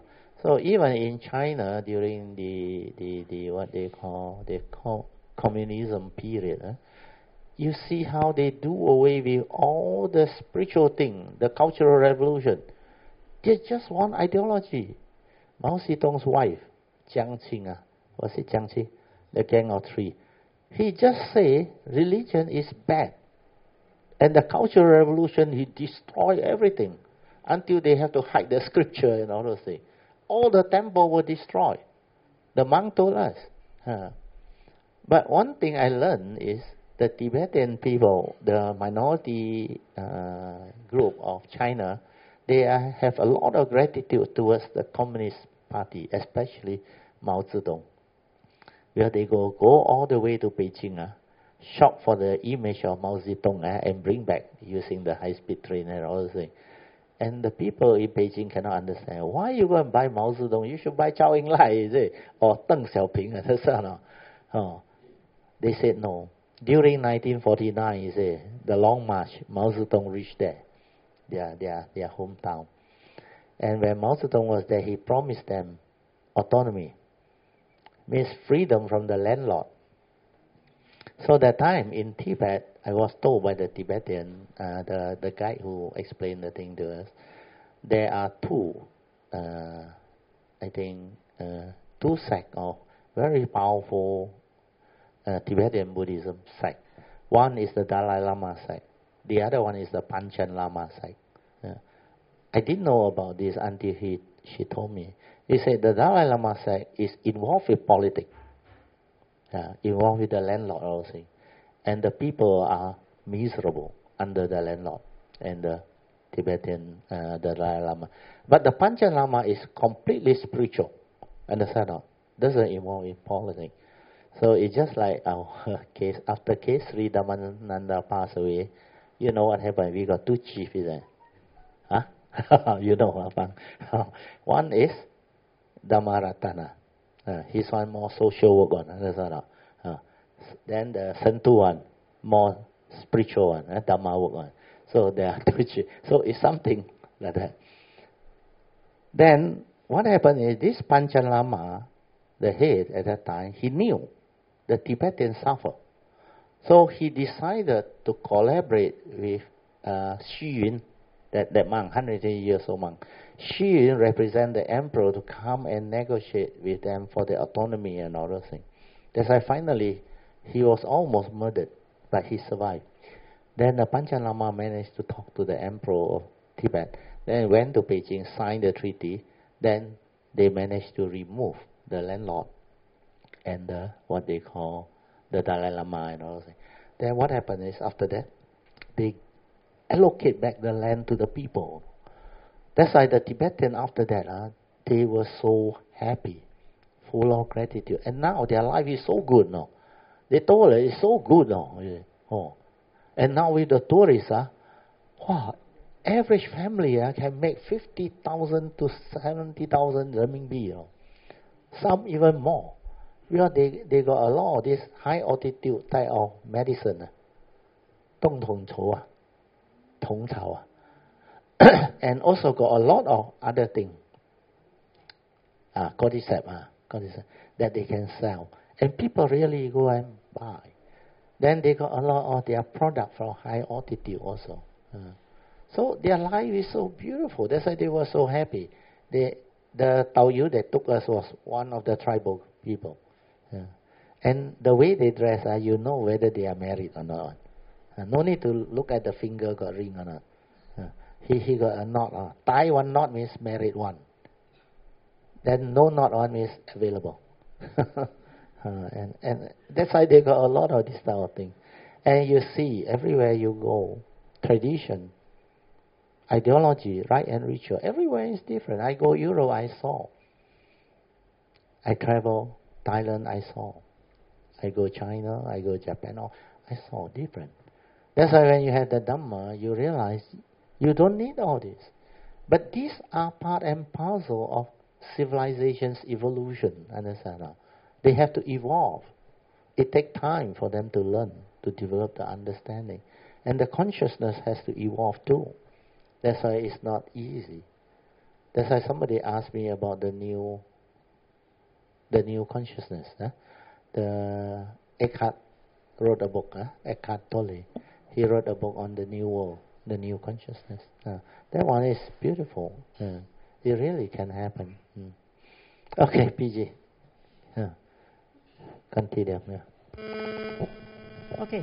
So even in China during the what they call communism period, you see how they do away with all the spiritual thing, the Cultural Revolution. They just one ideology. Mao Zedong's wife, Jiang Qing, was it Jiang Qing? The Gang of Three. He just say religion is bad. And the Cultural Revolution, he destroyed everything until they have to hide the scripture and all those things. All the temple were destroyed. The monk told us. But one thing I learned is the Tibetan people, the minority group of China, they have a lot of gratitude towards the Communist Party, especially Mao Zedong. Where they go all the way to Beijing, shop for the image of Mao Zedong and bring back using the high-speed train and all those things. And the people in Beijing cannot understand. Why you go and buy Mao Zedong? You should buy Zhao Enlai, is it? Or Deng Xiaoping, that's not. Oh. They said no. During 1949, you say, the Long March, Mao Zedong reached there, their hometown. And when Mao Zedong was there, he promised them autonomy, means freedom from the landlord. So that time in Tibet, I was told by the Tibetan, the guide who explained the thing to us, there are two sects of very powerful Tibetan Buddhism sect. One is the Dalai Lama sect. The other one is the Panchen Lama sect. I didn't know about this until she told me. He said the Dalai Lama sect is involved with politics, involved with the landlord also. And the people are miserable under the landlord and the Tibetan Dalai Lama. But the Panchen Lama is completely spiritual. Understand? Doesn't involve in politics. So it's just like our case. After case 3, Dhammananda passed away. You know what happened? We got two chiefs there. You know, one is Dhammaratana. He's one more social work on. Then the Sentu one, more spiritual one, Dhamma work on. So there are two chiefs. So it's something like that. Then what happened is this Panchen Lama, the head at that time, he knew the Tibetans suffer. So he decided to collaborate with Xu Yun, that monk, 180 years old monk. Xu Yun represents the emperor to come and negotiate with them for the autonomy and all those things. That's why finally he was almost murdered, but he survived. Then the Panchen Lama managed to talk to the emperor of Tibet. Then went to Beijing, signed the treaty. Then they managed to remove the landlord and what they call the Dalai Lama and all those things. Then what happened is after that, they allocate back the land to the people. That's why the Tibetan after that, they were so happy, full of gratitude. And now their life is so good now. They told us it's so good now. And now with the tourists, average family can make 50,000 to 70,000 renminbi. Some even more. Because they got a lot of this high altitude type of medicine. 冬虫草 Tong Tao. And also got a lot of other things. Cordyceps, that they can sell. And people really go and buy. Then they got a lot of their product from high altitude also. So their life is so beautiful. That's why they were so happy. The Taoyu that took us was one of the tribal people. And the way they dress, you know whether they are married or not. No need to look at the finger got ring or not. He got a knot. Tie one knot means married one. Then no knot one means available. And that's why they got a lot of this type of thing. And you see, everywhere you go, tradition, ideology, right and ritual, everywhere is different. I go Europe, I saw. I travel Thailand, I saw. I go China, I go Japan, I saw different. That's why when you have the Dhamma, you realize you don't need all this. But these are part and parcel of civilization's evolution, understand? They have to evolve. It takes time for them to learn, to develop the understanding. And the consciousness has to evolve too. That's why it's not easy. That's why somebody asked me about the new consciousness. The Eckhart wrote a book. Eckhart Tolle. He wrote a book on the new world, the new consciousness. That one is beautiful. It really can happen. Okay, PG. Continue. Okay.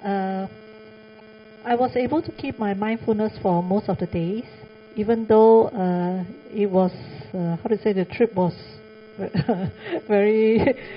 I was able to keep my mindfulness for most of the days, even though it was, the trip was very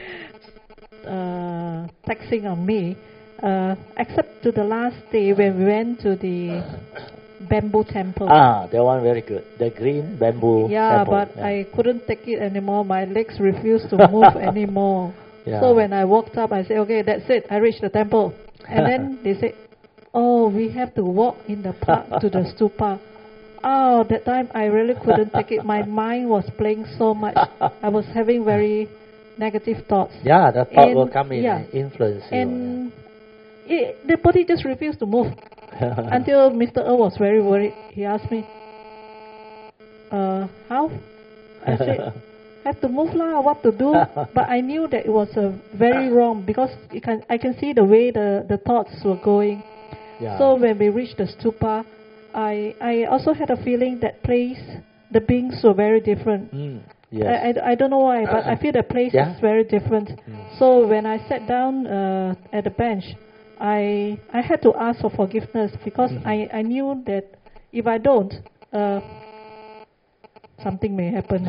taxing on me, except to the last day when we went to the bamboo temple. That one very good. The green bamboo temple. But I couldn't take it anymore. My legs refused to move anymore. So when I walked up, I said, okay, that's it. I reached the temple. And then they said, oh, we have to walk in the park to the stupa. Oh, that time I really couldn't take it. My mind was playing so much. I was having very negative thoughts. Yeah, the thought will come in and influence you. And the body just refused to move. Until Mr. was very worried. He asked me, how? I said, have to move lah, what to do? But I knew that it was very wrong because I can see the way the thoughts were going. So when we reached the stupa, I also had a feeling that place, the beings were very different. Yes. I don't know why, but I feel the place is very different. So when I sat down at the bench, I had to ask for forgiveness because I knew that if I don't, something may happen.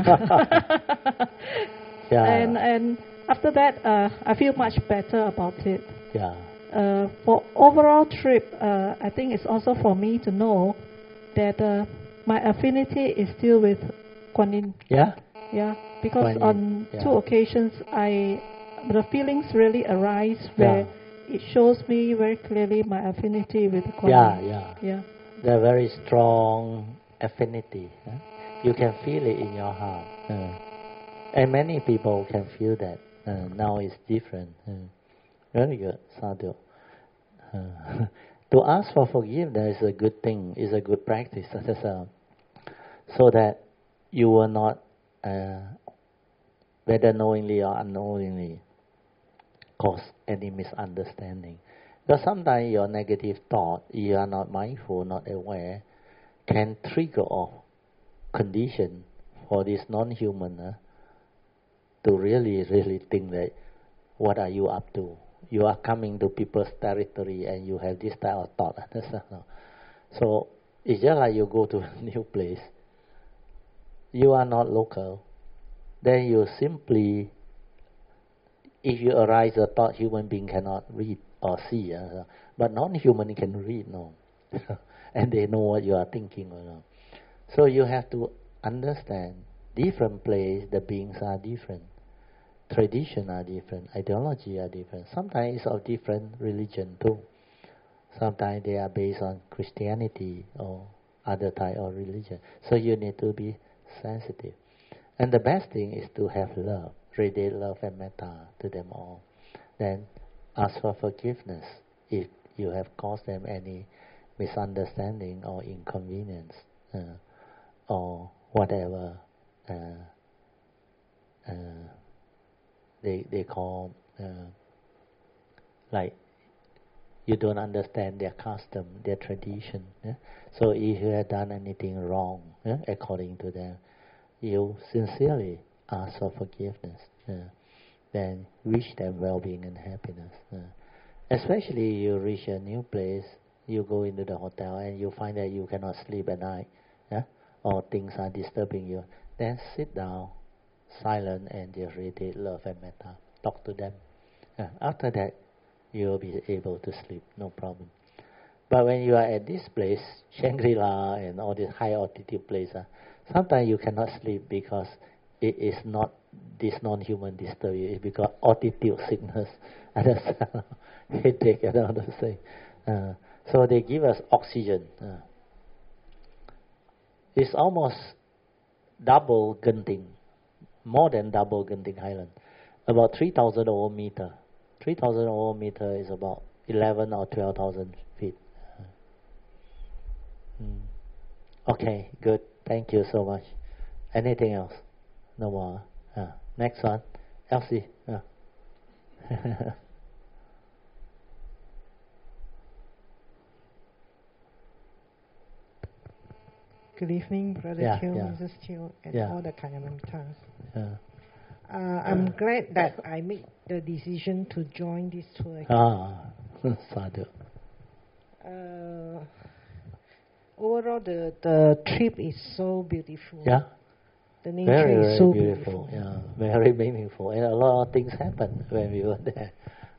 And after that, I feel much better about it. For overall trip, I think it's also for me to know that my affinity is still with Kuan Yin. Because on 2 occasions, the feelings really arise where it shows me very clearly my affinity with Kuan Yin. They're very strong affinity. You can feel it in your heart. And many people can feel that. Now it's different. Very good, Sadhu. To ask for forgiveness is a good thing, is a good practice. So that you will not, whether knowingly or unknowingly, cause any misunderstanding. Because sometimes your negative thought, you are not mindful, not aware, can trigger off condition for this non-human to really think that, what are you up to? You are coming to people's territory and you have this type of thought. So it's just like you go to a new place. You are not local. Then you simply, if you arise a thought, human being cannot read or see. But non-human can read, no. And they know what you are thinking. So you have to understand, different place, the beings are different. Tradition are different, ideology are different. Sometimes it's of different religion too. Sometimes they are based on Christianity or other type of religion. So you need to be sensitive. And the best thing is to have love, radiate love and metta to them all. Then ask for forgiveness if you have caused them any misunderstanding or inconvenience or whatever they call like you don't understand their custom, their tradition. So if you have done anything wrong according to them, you sincerely ask for forgiveness. Then wish them well-being and happiness. Especially you reach a new place, you go into the hotel and you find that you cannot sleep at night, or things are disturbing you. Then sit down, silent, and just radiate love and metta. Talk to them. After that, you will be able to sleep, no problem. But when you are at this place, Shangri-La and all these high altitude places, sometimes you cannot sleep because it is not this non-human disturb you. It's because altitude sickness, headache, and all those things. So they give us oxygen. It's almost double Genting, more than double Genting Highland, about 3,000 over meter. 3,000 over meter is about 11 or 12,000 feet. Okay, good. Thank you so much. Anything else? No more. Next one. Elsie. Good evening, Brother Yeah, Chiu, yeah. Mrs. Chiu, and Yeah. all the Kanyamitas. Yeah. I'm glad that I made the decision to join this tour. Sadhu. Overall, the trip is so beautiful. Yeah. The nature Very, is very so beautiful. Yeah, very meaningful, and a lot of things happened when we were there.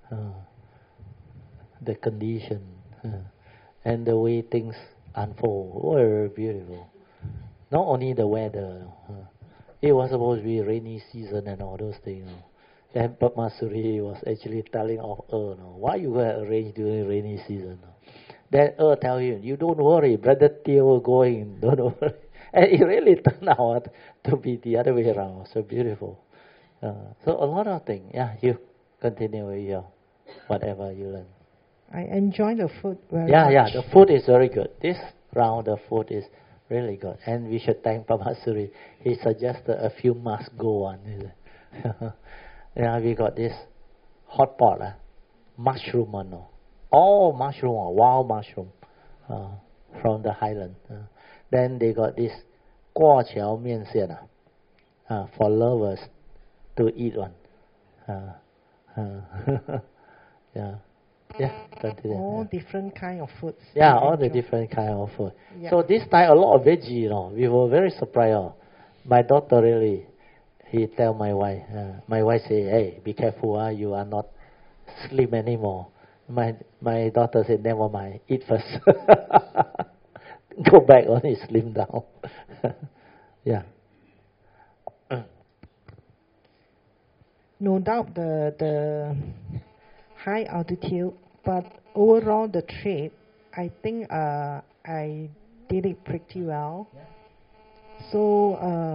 The condition and the way things unfold were beautiful. Not only the weather, it was supposed to be rainy season and all those things. Then Padmasuri was actually telling of Earth, why you going to arrange during rainy season? Then Earth tell him, you don't worry, Brother Theo going, don't worry. And it really turned out to be the other way around. So beautiful. So a lot of things. Yeah, you continue with your whatever you learn. I enjoy the food very much. Yeah, the food is very good. This round the food is really good. And we should thank Padmasuri. He suggested a few must go on. Yeah, we got this hot pot, mushroom one. All mushroom, wild mushroom from the highland. Then they got this guo qiao mian xian for lovers to eat one. Yeah, continue. All different kind of foods. Yeah, I all the enjoy. different kind of food. Yeah. So this time a lot of veggie, We were very surprised. My daughter really, he tell my wife say, hey, be careful, you are not slim anymore. My daughter said, never mind, eat first. Go back only slim down. Yeah. No doubt the high altitude, but overall the trip, I think I did it pretty well. So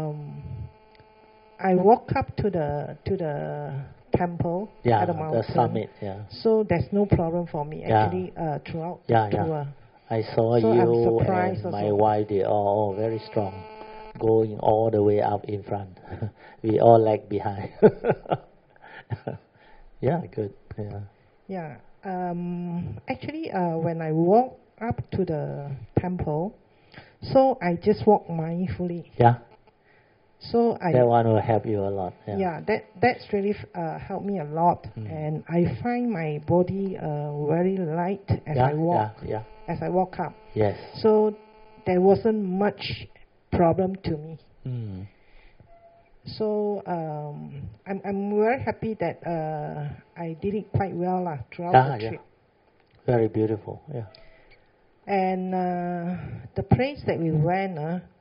I walk up to the temple at the mountain. The summit. Yeah. So there's no problem for me Yeah. actually throughout the tour. I saw So I'm you surprised and my also. wife. They are all very strong, going all the way up in front. We all lag behind. Yeah, good. Yeah. Yeah. Actually, when I walk up to the temple, so I just walk mindfully. Yeah. So That one will help you a lot. yeah, that's really helped me a lot, and I find my body very light as I walk. Yeah. As I walk up. Yes. So there wasn't much problem to me. So I'm very happy that I did it quite well throughout the trip. Very beautiful. Yeah. And the place that we went,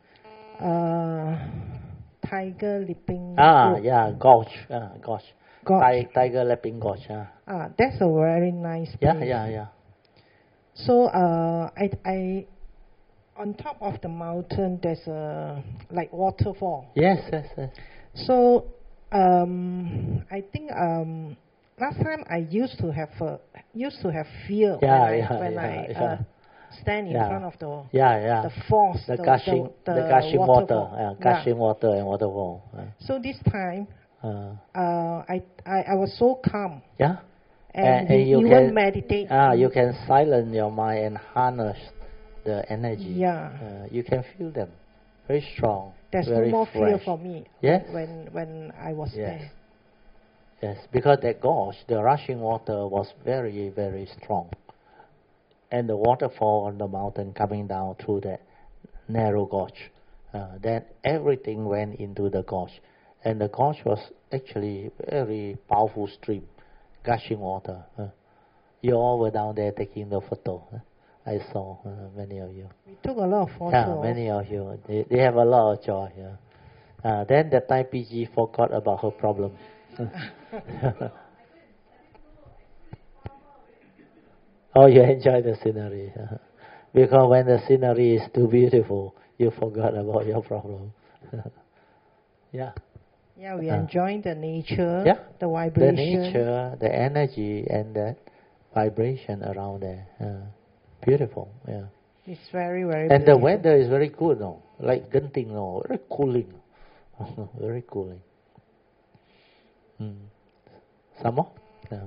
Tiger Leaping. Gorge. Gorge. Tiger Leaping Gorge. That's a very nice place. Yeah. So I on top of the mountain there's a like waterfall. Yes. So I think last time I used to have fear when I stand in front of the falls, the gushing water, gushing water and waterfall. So this time I was so calm. Yeah. And you even can meditate. You can silence your mind and harness the energy. Yeah. You can feel them very strong. There's very no more fresh. fear for me. Yes. When I was there. Yes, because that gorge, the rushing water was very, very strong, and the waterfall on the mountain coming down through that narrow gorge. Then everything went into the gorge, and the gorge was actually very powerful stream. Gushing water. You all were down there taking the photo. I saw many of you. We took a lot of photos. Yeah, many of you. They have a lot of joy. Then that time PG forgot about her problem. Oh, you enjoy the scenery. Because when the scenery is too beautiful, you forgot about your problem. Yeah. Yeah, we enjoying the nature, the The vibration. nature, the energy, and the vibration around there. Beautiful, It's very, very and beautiful. the weather is very good, like Genting, very cooling. Very cooling. Some more? Yeah.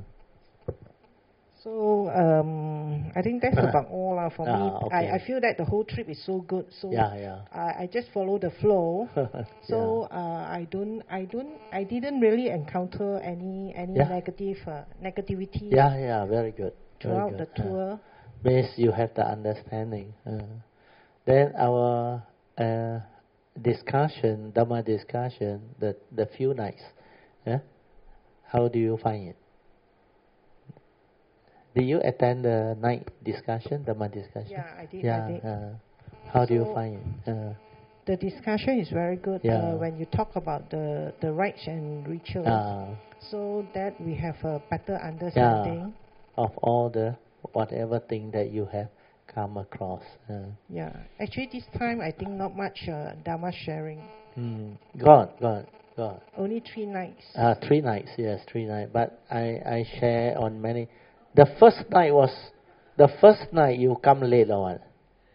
So I think that's about all for me. Okay. I feel that the whole trip is so good. So yeah. I just follow the flow. So yeah. I didn't really encounter any negativity. Yeah, very good. Throughout the tour. Means you have the understanding. Then our discussion, Dhamma discussion, the few nights. How do you find it? Did you attend the night discussion, Dhamma discussion? Yeah, I did. How do you find it? The discussion is very good when you talk about the rites and rituals, so that we have a better understanding of all the whatever thing that you have come across. Actually this time I think not much Dhamma sharing. God. Only 3 nights. 3 nights, yes, 3 nights. But I share on many. The first night you come late or what?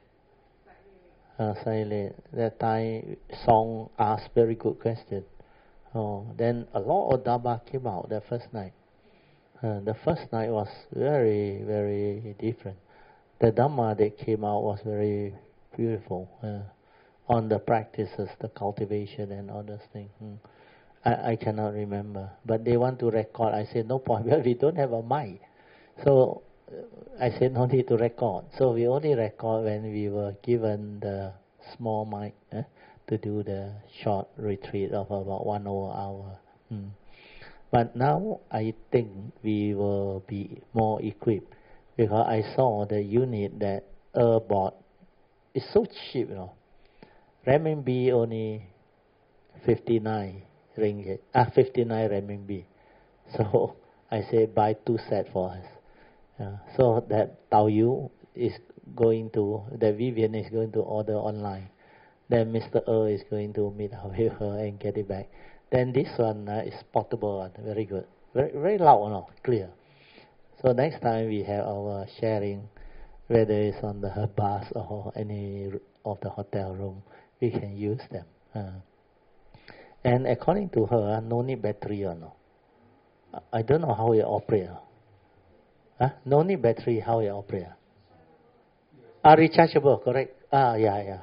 Say late. That Thai song asked very good question. Then a lot of Dhamma came out the first night. The first night was very, very different. The Dhamma that came out was very beautiful on the practices, the cultivation and all those things. I cannot remember. But they want to record. I said, no point, because we don't have a mic. So I said, no need to record. So we only record when we were given the small mic to do the short retreat of about 1 hour. But now I think we will be more equipped, because I saw the unit that bought. It's so cheap, Renminbi only 59 ringgit. 59 renminbi. So I say buy 2 sets for us. So that Tao Yu is going to, that Vivian is going to order online. Then Mr. Is going to meet up with her and get it back. Then this one is portable, very good. Very, very loud, clear. So next time we have our sharing, whether it's on the bus or any of the hotel room, we can use them. And according to her, no need battery or no. I don't know how it operates. No need battery, how it operates. Rechargeable, correct? Yeah,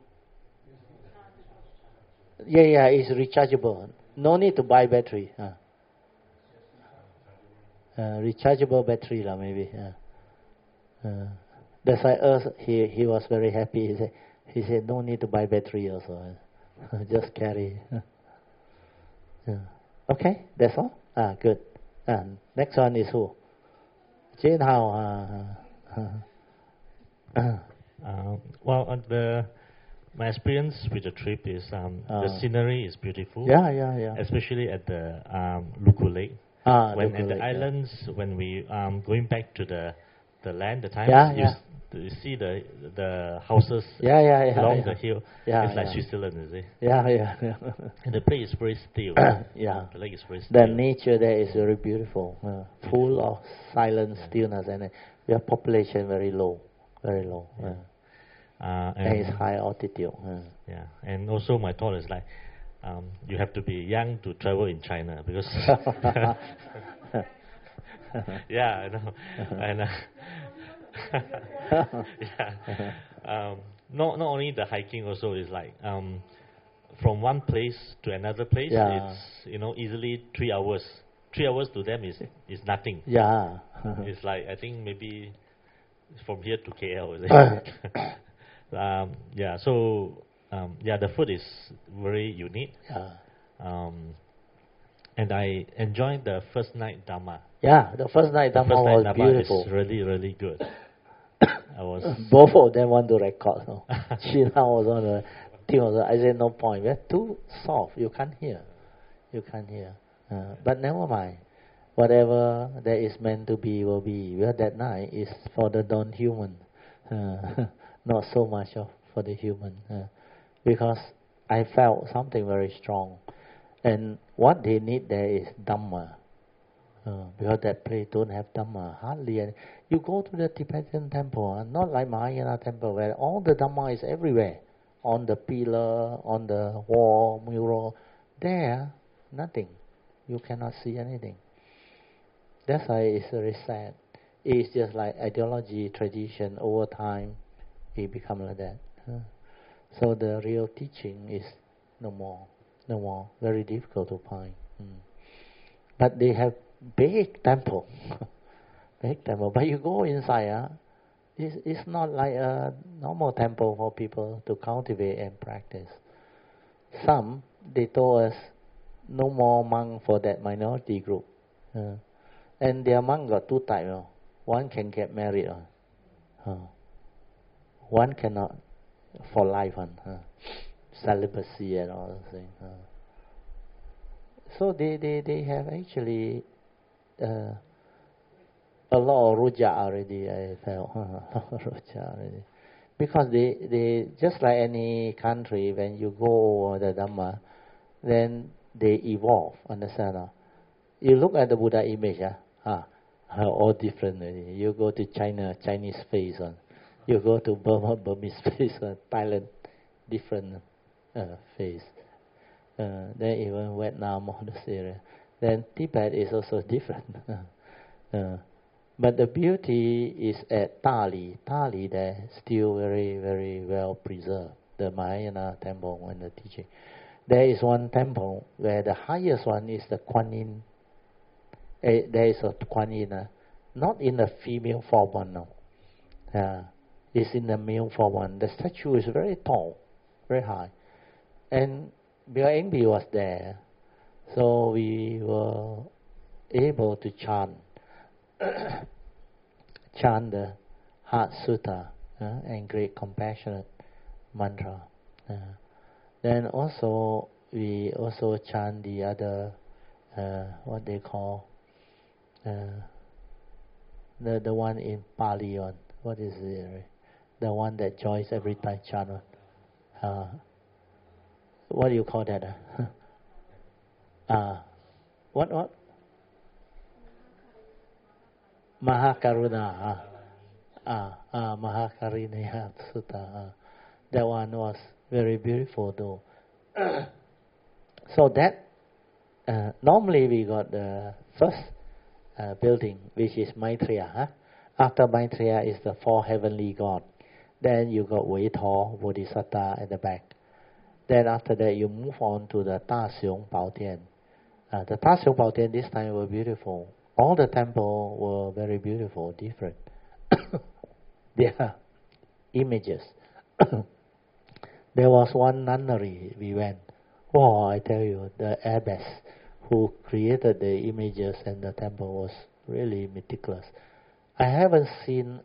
it's rechargeable. No need to buy battery. Rechargeable battery, maybe. That's why he was very happy. He said, no need to buy battery also. Just carry. Okay, that's all. Good. Next one is who? Jane, how? Well, my experience with the trip is the scenery is beautiful. Yeah. Especially at the Luku Lake. When at the islands, when we going back to the land, the time you see the houses along the hill. It's like Switzerland, is it? Yeah. And the place is very still. The lake is very still. The nature there is very beautiful, full of silent stillness, and your population very low. And it's high altitude. And also my thought is like, you have to be young to travel in China, because I know. And not only the hiking, also is like from one place to another place. It's easily 3 hours. 3 hours to them is nothing. It's like, I think maybe from here to KL. The food is very unique. And I enjoyed the first night Dhamma. The first night Dhamma was beautiful. It's really, really good. Both of them want to record. Sheila was on the team. I said, no point. We're too soft. You can't hear. But never mind. Whatever that is meant to be will be. Well, that night is for the non-human. Not so much for the human. Because I felt something very strong. And what they need there is Dhamma. Because that place don't have Dhamma, hardly any. You go to the Tibetan temple, not like Mahayana temple, where all the Dhamma is everywhere. on the pillar, on the wall, mural. There, nothing. You cannot see anything. That's why it's very sad. It's just like ideology, tradition, over time, it becomes like that. So the real teaching is no more. Very difficult to find. But they have big temple. Big temple. But you go inside, it's not like a normal temple for people to cultivate and practice. Some, they told us, no more monk for that minority group. And their monk got two types. One can get married. One cannot for life. Celibacy and all those things. So they have actually a lot of ruja already, I felt. Ruja already. Because they just like any country, when you go over the Dhamma, then they evolve, understand? You look at the Buddha image, all different already. You go to China, Chinese face on. You go to Burma, Burmese face on. Thailand, different face. Then even Vietnam, all this area. Then Tibet is also different. But the beauty is at Tali. Tali there still very, very well preserved. The Mahayana temple and the teaching. There is one temple where the highest one is the Kuan Yin. There is a Kuan Yin, not in the female form one now. It's in the male form one. The statue is very tall, very high. And Bill Enby was there. So we were able to chant the Heart Sutta and Great Compassionate Mantra. Then also we also chant the other what they call the one in Pali on. What is it? The one that Joyce every time chant on. What do you call that? What? Mahakaruna. Mahakaruna Sutta. That one was very beautiful though. So that normally we got the first building, which is Maitreya. After Maitreya is the four heavenly gods. Then you got Wei Tho, Bodhisattva at the back. Then after that you move on to the Da Xiong Bao Tian. The Da Xiong Bao Tian this time were beautiful. All the temples were very beautiful, different. They are images. There was one nunnery we went. Oh, I tell you, the abbess who created the images and the temple was really meticulous. I haven't seen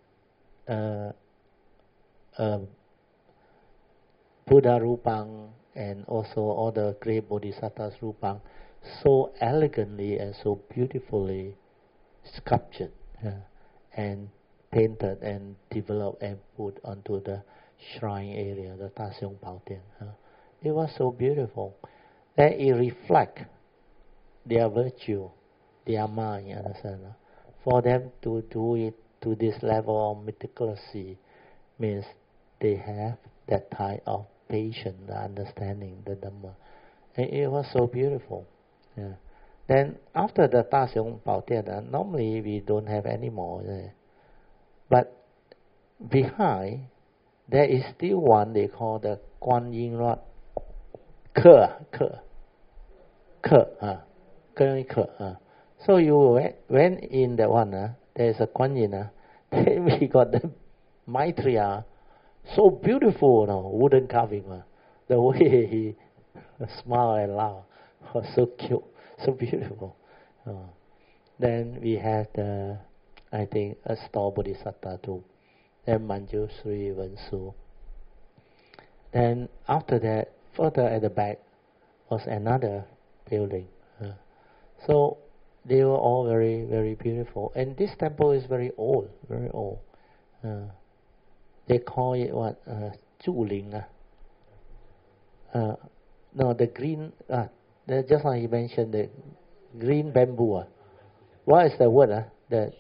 Buddha Rupang and also all the great Bodhisattvas Rupang so elegantly and so beautifully sculptured and painted and developed and put onto the shrine area, the Da Xiong Bao Tian. It was so beautiful. That it reflects their virtue, their mind, understand? For them to do it to this level of meticulously means they have that type of patience, the understanding, the Dhamma. And it was so beautiful. Then after the Da Xiong Bao Tian, normally we don't have any more. But behind, there is still one they call the Guan Yin Rod. So you went in that one, there is a Guan Yin. Then we got the Maitreya, so beautiful, wooden carving. The way he smiled and laughed was so cute, so beautiful. Then we had I think a Star Bodhisattva too. Then Manjushri Vansu. Then after that, further at the back was another building. So they were all very, very beautiful. And this temple is very old, very old. They call it what? Zhuling. No, the green. Just like you mentioned, the green bamboo. What is the word? The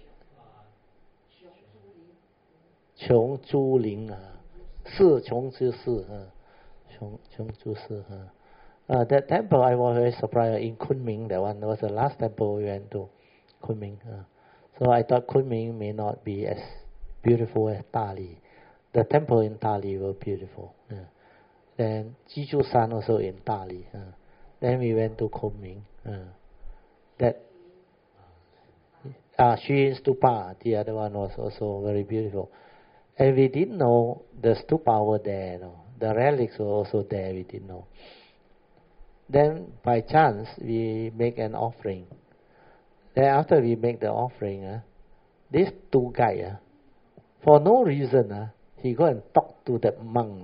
Qiong Zhu Ling. 四穷之四. That temple I was very surprised in Kunming. That one was the last temple we went to, Kunming. So I thought Kunming may not be as beautiful as Dali. The temple in Dali were beautiful. Then Jijusan also in Dali. Then we went to Kunming. That Xu Stupa, the other one was also very beautiful. And we didn't know the stupa were there. No? The relics were also there. We didn't know. Then by chance we make an offering. Then after we make the offering, this two guy, for no reason, he go and talk to that monk.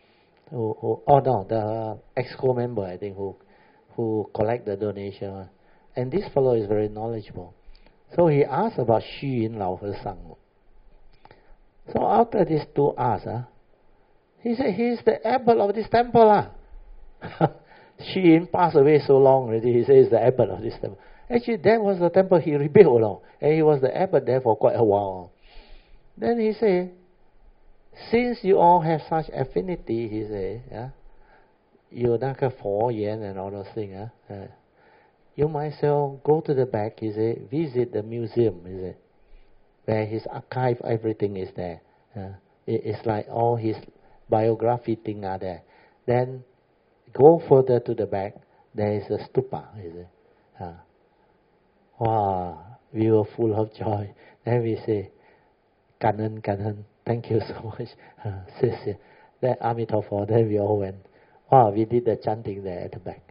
The EXCO member, I think, who collect the donation. And this fellow is very knowledgeable. So he asked about Xu Yin Lao He Sang. So after these two asked, he said, he is the abbot of this temple. Xu Yin passed away so long already, he says the abbot of this temple. Actually, that was the temple he rebuilt, and he was the abbot there for quite a while. Then he said, since you all have such affinity, he said, you 那个佛言 and all those things, you might as well go to the back, he said, visit the museum, he said, where his archive, everything is there. It's like all his biography thing are there. Then go further to the back, there is a stupa, he said. Wow, we were full of joy. Then we say, Kanan, thank you so much. Then Amitabha, then we all went. Wow, we did the chanting there at the back.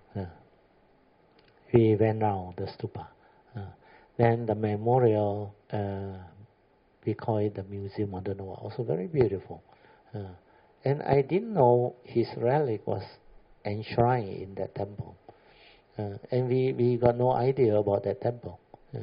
We went round the stupa. Then the memorial, we call it the museum, I don't know, also very beautiful. And I didn't know his relic was enshrined in that temple. And we got no idea about that temple.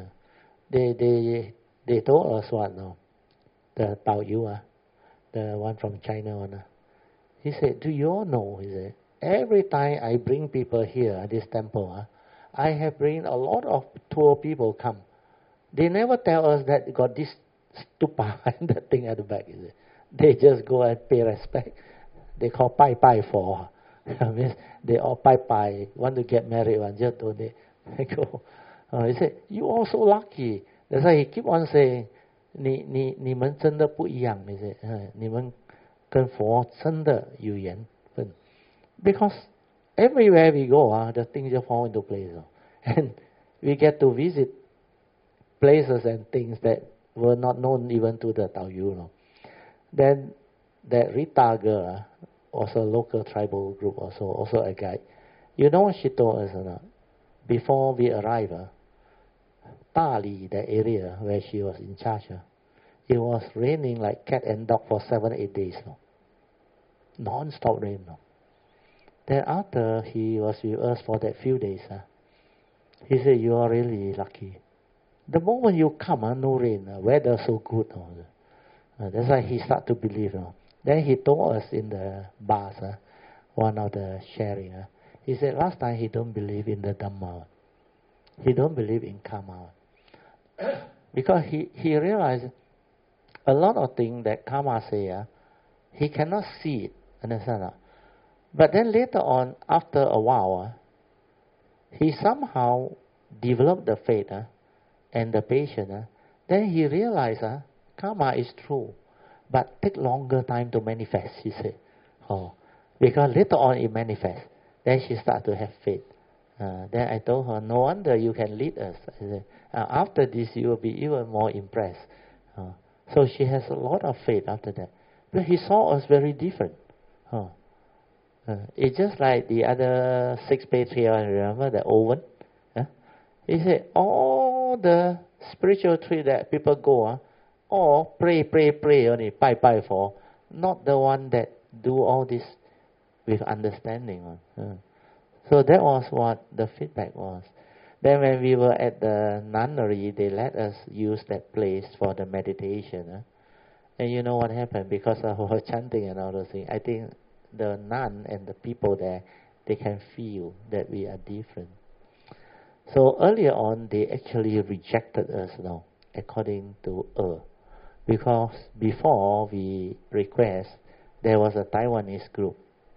They told us what now? The Tao Yu, the one from China one. He said, do you all know? He said, every time I bring people here at this temple, I have bring a lot of tour people come. They never tell us that got this stupa and that thing at the back. Is it? They just go and pay respect. They call pai for. Means they all pai. Want to get married, one just donate. They go. He said, you all so lucky. That's why he keep on saying, 你们真的不一样。He said, 你们跟佛真的有缘分。Because everywhere we go, the things just fall into place. And we get to visit places and things that were not known even to the Tao Yu. Then that Rita girl was a local tribal group, also a guide. You know what she told us? Before we arrived, Dali, the area where she was in charge, it was raining like cat and dog for 7-8 days. Non-stop rain. Then after he was with us for that few days, he said, you are really lucky. The moment you come, no rain, weather so good. That's why he started to believe. Then he told us in the bus, one of the sharing, he said last time he don't believe in the Dhamma. He don't believe in karma. Because he realized a lot of things that karma say, he cannot see it. Understand? But then later on, after a while, he somehow developed the faith and the patience. Then he realized karma is true, but take longer time to manifest, he said. Because later on it manifests. Then she started to have faith. Then I told her, no wonder you can lead us. I said, after this you will be even more impressed. So she has a lot of faith after that. But he saw us very different. It's just like the other 6 patriarchs, remember the old one? He said, all the spiritual tree that people go, all pray only, pai for, not the one that do all this with understanding. So that was what the feedback was. Then when we were at the nunnery, they let us use that place for the meditation. And you know what happened? Because of our chanting and all those things, I think the nun and the people there, they can feel that we are different. So earlier on, they actually rejected us now, according to because before we request, there was a Taiwanese group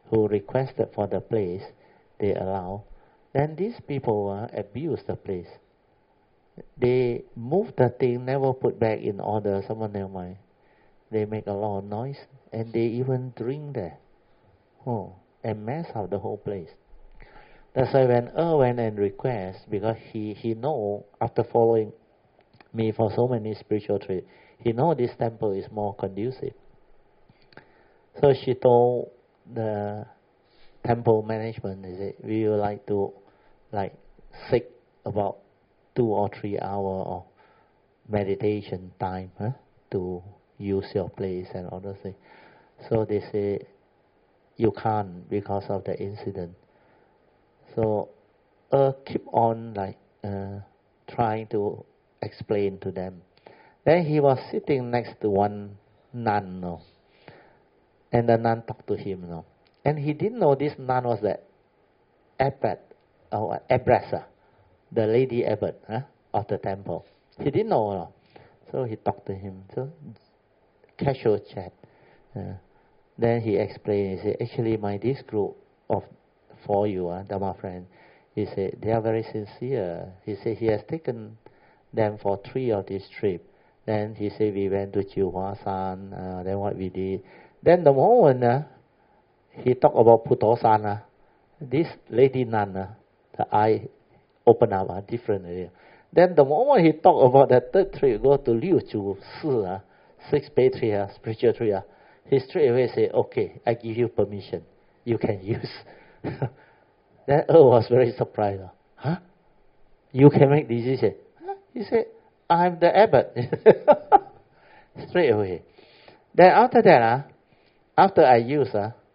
who requested for the place, they allow. Then these people abuse the place. They move the thing, never put back in order. Someone never mind. They make a lot of noise, and they even drink there. And mess up the whole place. That's why when went and request, because he know after following me for so many spiritual trips, he know this temple is more conducive. So she told the temple management, they said, we would like to seek about 2 or 3 hours of meditation time to use your place and other things. So they say, you can't because of the incident. So keep on trying to explain to them. Then he was sitting next to one nun, and the nun talked to him, and he didn't know this nun was the abbot or abbess, the lady abbot of the temple. He didn't know, so he talked to him. So casual chat. Then he explained. He said, actually, this group for you, Dharma friend, he said, they are very sincere. He said he has taken them for 3 of this trip. Then he said we went to Chihuahua San, then what we did. Then the moment he talked about Putosan, this lady nun, the eye opened up, different area. Then the moment he talked about that 3rd trip, go to Liu Chu Si, 6 Patriarch, spiritual tree, he straight away said, okay, I give you permission. You can use. Then was very surprised. You can make decision? He said, I'm the abbot. Straight away. Then after that, after I use,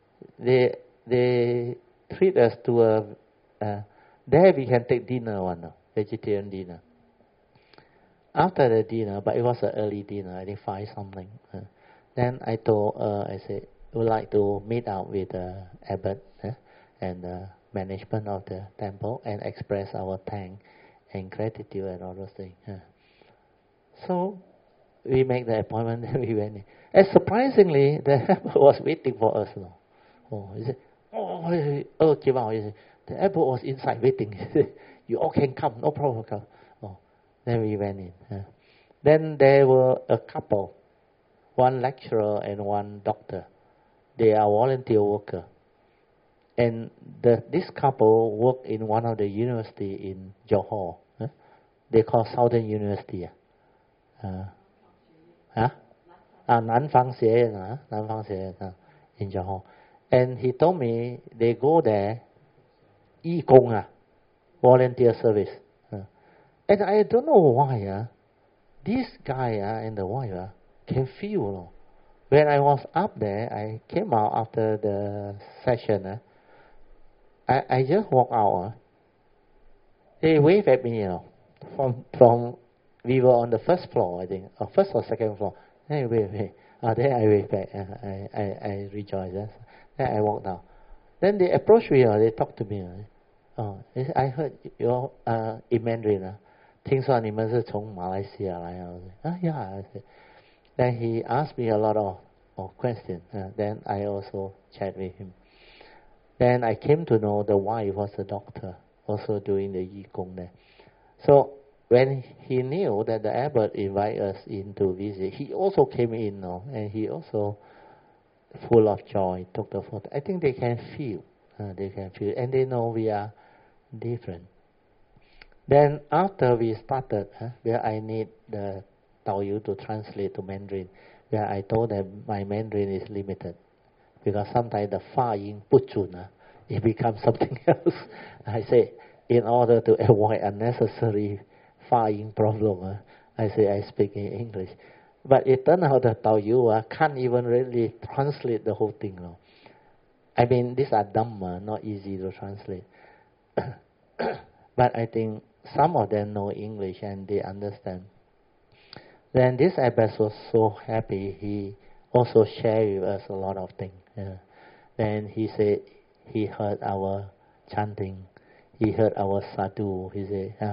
they treat us to there we can take dinner, vegetarian dinner. After the dinner, but it was an early dinner, I think 5 something. Then I told I said, would like to meet up with the abbot and the management of the temple and express our thanks and gratitude and all those things. So we make the appointment and we went in. And surprisingly, the abbot was waiting for us. He said, came out. He said, the abbot was inside waiting. He said, you all can come, no problem, come. Then we went in. Then there were a couple, one lecturer and one doctor. They are volunteer worker. And this couple work in one of the university in Johor. They call Southern University. Nanfang Xie in Johor. And he told me they go there, Yi Gong, volunteer service. And I don't know why this guy and the wife can feel. When I was up there, I came out after the session. I just walked out. They waved at me, from we were on the 1st floor, I think, or 1st or 2nd floor. Then I waved. Then I waved back. I rejoiced. Then I walked down. Then they approached me. They talked to me. I heard you in Mandarin. 听说你们是从马来西亚来yeah. Then he asked me a lot of questions. Then I also chat with him. Then I came to know the wife was a doctor, also doing the Yi Gong there. So when he knew that the abbot invited us in to visit, he also came in, and he also full of joy, took the photo. I think they can feel, and they know we are different. Then after we started, where I need the Taoyu to translate to Mandarin, where I told them my Mandarin is limited, because sometimes the Fa Yin Pu Chun, it becomes something else. I say, in order to avoid unnecessary Fa Yin problem, I say I speak in English. But it turned out that Taoyu can't even really translate the whole thing. I mean, these are Dhamma, not easy to translate. But I think some of them know English and they understand. Then this abbot was so happy, he also shared with us a lot of things. Then he said he heard our chanting, he heard our sadhu. He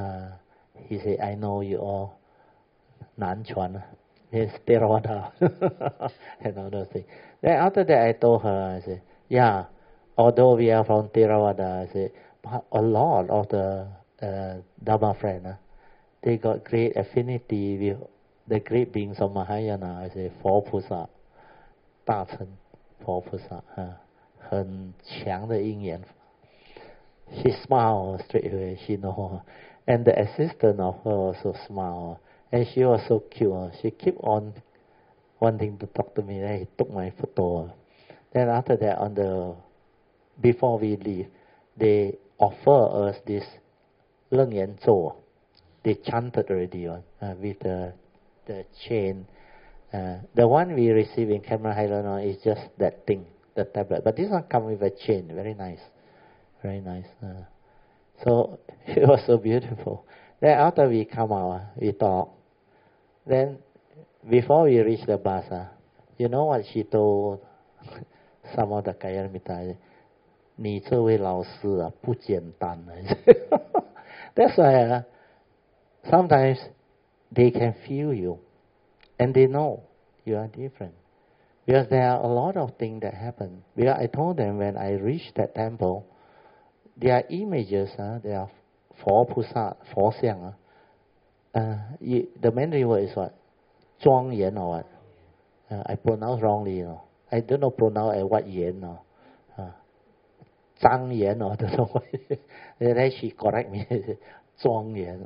said, I know you all Nan Chuan, it's Theravada, and all those things. Then after that I told her, I said, yeah, although we are from Theravada, I say, but a lot of the Dharma friends, they got great affinity with the great beings of Mahayana. I say, 佛菩萨, 大乘佛菩萨, 很强的因缘. She smiled straight away, she know. And the assistant of her also smiled. And she was so cute. She kept on wanting to talk to me. Then he took my photo. Then after that, before we leave, they offer us this Leng Yan Zhou. They chanted already with the chain. The one we receive in Cameron Highland is just that thing, the tablet. But this one comes with a chain. Very nice. Very nice. So it was so beautiful. Then after we come out, we talk. Then before we reach the bus, you know what she told some of the Kalyana? 你这位老师不简单. That's why sometimes they can feel you and they know you are different. Because there are a lot of things that happen. Because I told them when I reached that temple, there are images, there are 佛菩萨, 佛像. The Mandarin word is what? 庄严 or what? I pronounce wrongly. I don't know pronounce at what 言. 张严 or don't know what. Then she correct me. 庄严.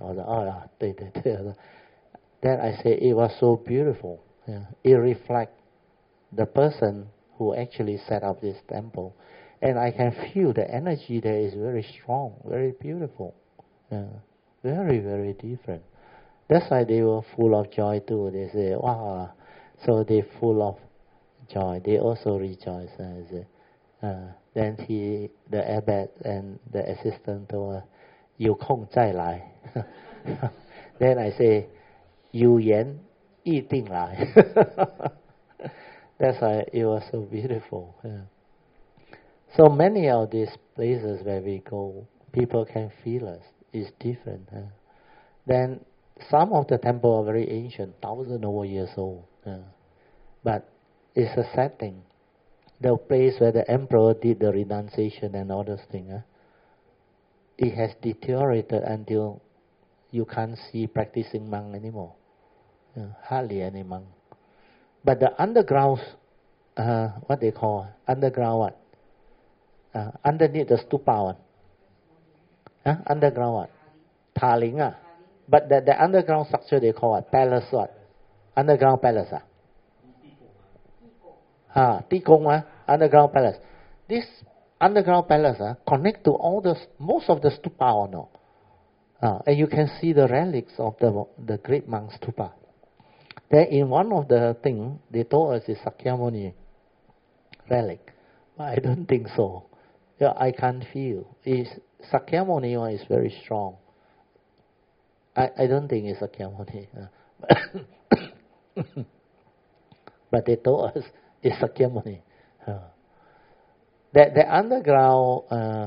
Then I say it was so beautiful. It reflects the person who actually set up this temple. And I can feel the energy there is very strong, very beautiful. Very, very different. That's why they were full of joy too. They say, wow. So they're full of joy. They also rejoice. Then the abbot and the assistant told her, 有空再来. Then I say, 有缘一定来. That's why it was so beautiful. So many of these places where we go, people can feel us. It's different. Then some of the temples are very ancient, thousands over years old. But it's a sad thing. The place where the emperor did the renunciation and all those things, it has deteriorated until you can't see practicing monk anymore. Hardly any monk. But the underground, what they call underground what? Underneath the stupa one. Underground what? Taling. But the underground structure they call what? Palace what? Underground palace. Tikong, underground palace. This underground palace connect to most of the stupa now. And you can see the relics of the great monk stupa. Then in one of the things, they told us is Sakyamuni relic. But I don't think so. I can't feel. Sakyamuni one is very strong. I don't think it's Sakyamuni. But they told us it's Sakyamuni. The underground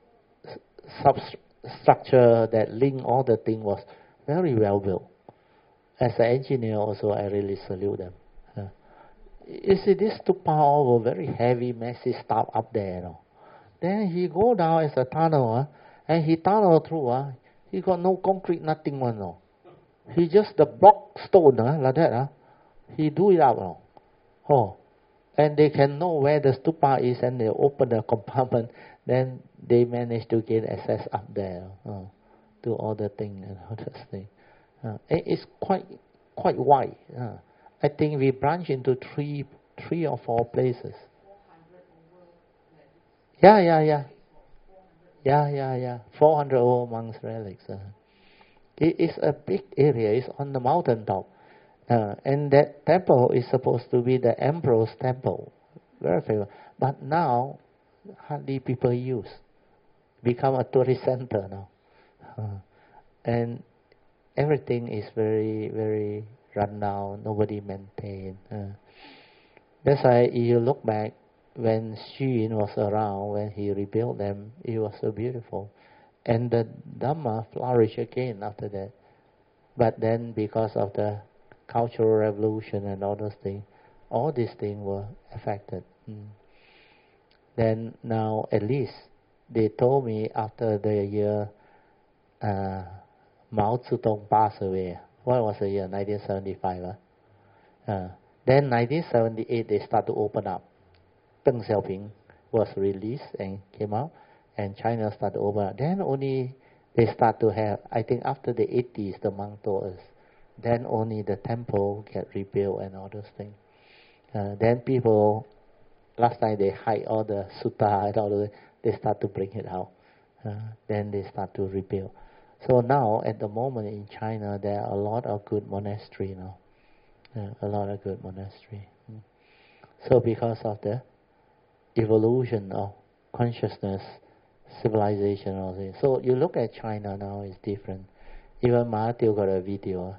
substructure that linked all the things was very well built. As an engineer also, I really salute them. You see, this stupa were very heavy, messy stuff up there. Then he go down as a tunnel, and he tunnel through. He got no concrete, nothing one. He just the block stone like that. He do it up. And they can know where the stupa is, and they open the compartment. Then they manage to gain access up there to all the things and all those things. It's quite wide. I think we branch into three or four places. Yeah. 400 old monks' relics. It is a big area. It's on the mountain top. And that temple is supposed to be the emperor's temple. Very famous. But now, hardly people use. Become a tourist center now. And everything is very, very run down. Nobody maintains. That's why if you look back, when Xu Yin was around, when he rebuilt them, it was so beautiful. And the Dhamma flourished again after that. But then because of the Cultural Revolution and all those things, all these things were affected. Then now at least they told me after the year Mao Zedong passed away. What was the year? 1975. Then 1978 they start to open up. Deng Xiaoping was released and came out, and China started to open up. Then only they start to have, I think after the 80s, the monk told us, then only the temple get rebuilt and all those things. Then people, last time they hide all the sutta and all those, they start to bring it out. Then they start to rebuild. So now, at the moment in China, there are a lot of good monasteries now. A lot of good monasteries. So because of the evolution of consciousness, civilization, all this. So you look at China now, it's different. Even Mahathir got a video.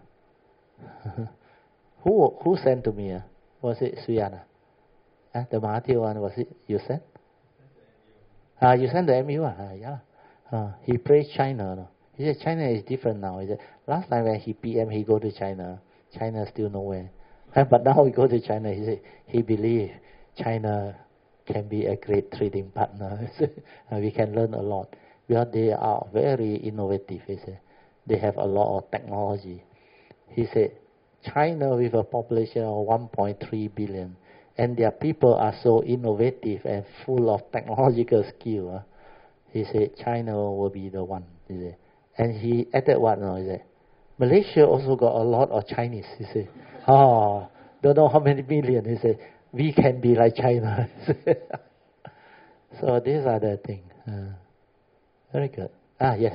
Who sent to me? Was it Suyana? The Mahathir one, was it you sent? You sent the MU? Yeah. He praised China. No? He said China is different now. He said, last time when he PM, he go to China. China still nowhere. But now he go to China. He said he believes China can be a great trading partner. We can learn a lot. Because they are very innovative. He said. They have a lot of technology. He said, China with a population of 1.3 billion, and their people are so innovative and full of technological skill. He said, China will be the one. He said. And he added what? No, he said, Malaysia also got a lot of Chinese. He said, don't know how many million. He said, we can be like China. So these are the things. Very good. Yes.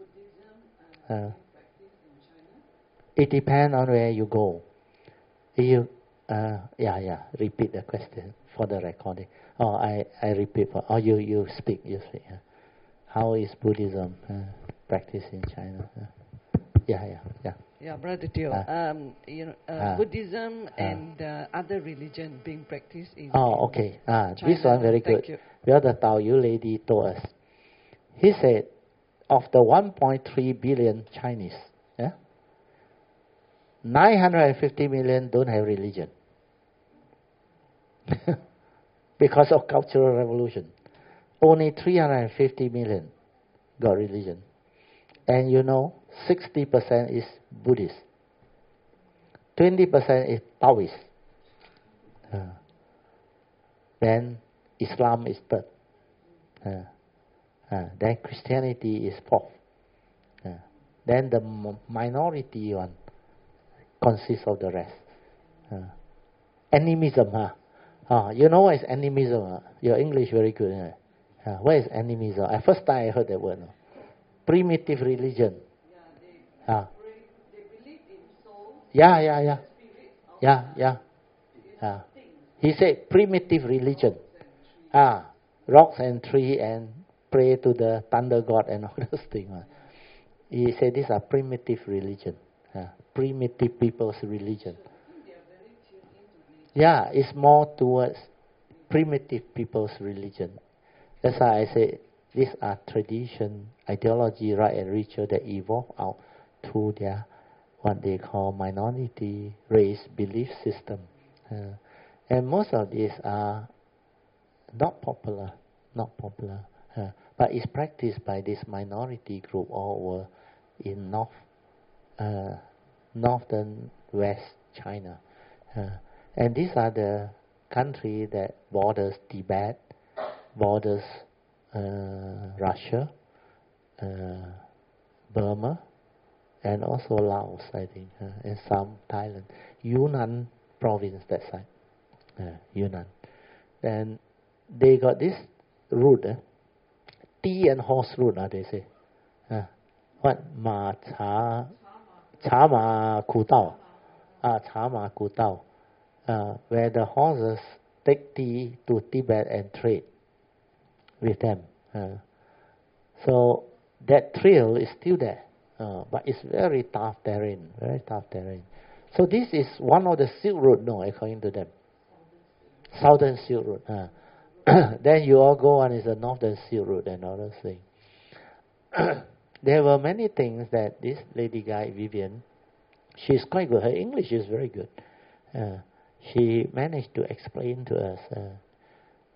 It depends on where you go. You, repeat the question for the recording. I repeat. You speak. How is Buddhism practiced in China? Yeah, Brother Teo. Buddhism and other religion being practiced in okay. China. This one very good. The other Tao Yu lady told us. He said, of the 1.3 billion Chinese, 950 million don't have religion. Because of Cultural Revolution. Only 350 million got religion. And 60% is Buddhist. 20% is Taoist. Then Islam is third. Then Christianity is fourth. Then the minority one consists of the rest. Animism. You know what is animism? Your English very good. What is animism? First time I heard that word. Primitive religion. They believe in souls. Yeah. He said primitive religion. Rocks and tree and pray to the thunder god and all those things. He said these are primitive religion. Primitive people's religion. Yeah, it's more towards primitive people's religion. That's why I say these are tradition, ideology, right, and ritual that evolve out through their what they call minority race belief system. And most of these are not popular, but it's practiced by this minority group all over in northern West China. And these are the country that borders Tibet, borders Russia, Burma, and also Laos, I think, and some Thailand. Yunnan province, that side. Yunnan. And they got this root, tea and horse root, they say. What? Chama Kutao. Chama Kutao. Where the horses take tea to Tibet and trade with them. So that trail is still there. But it's very tough terrain. So this is one of the Silk Road, according to them. Southern Silk Road. Then you all go on is the Northern Silk Road and all those things. There were many things that this lady guide, Vivian, she's quite good. Her English is very good. She managed to explain to us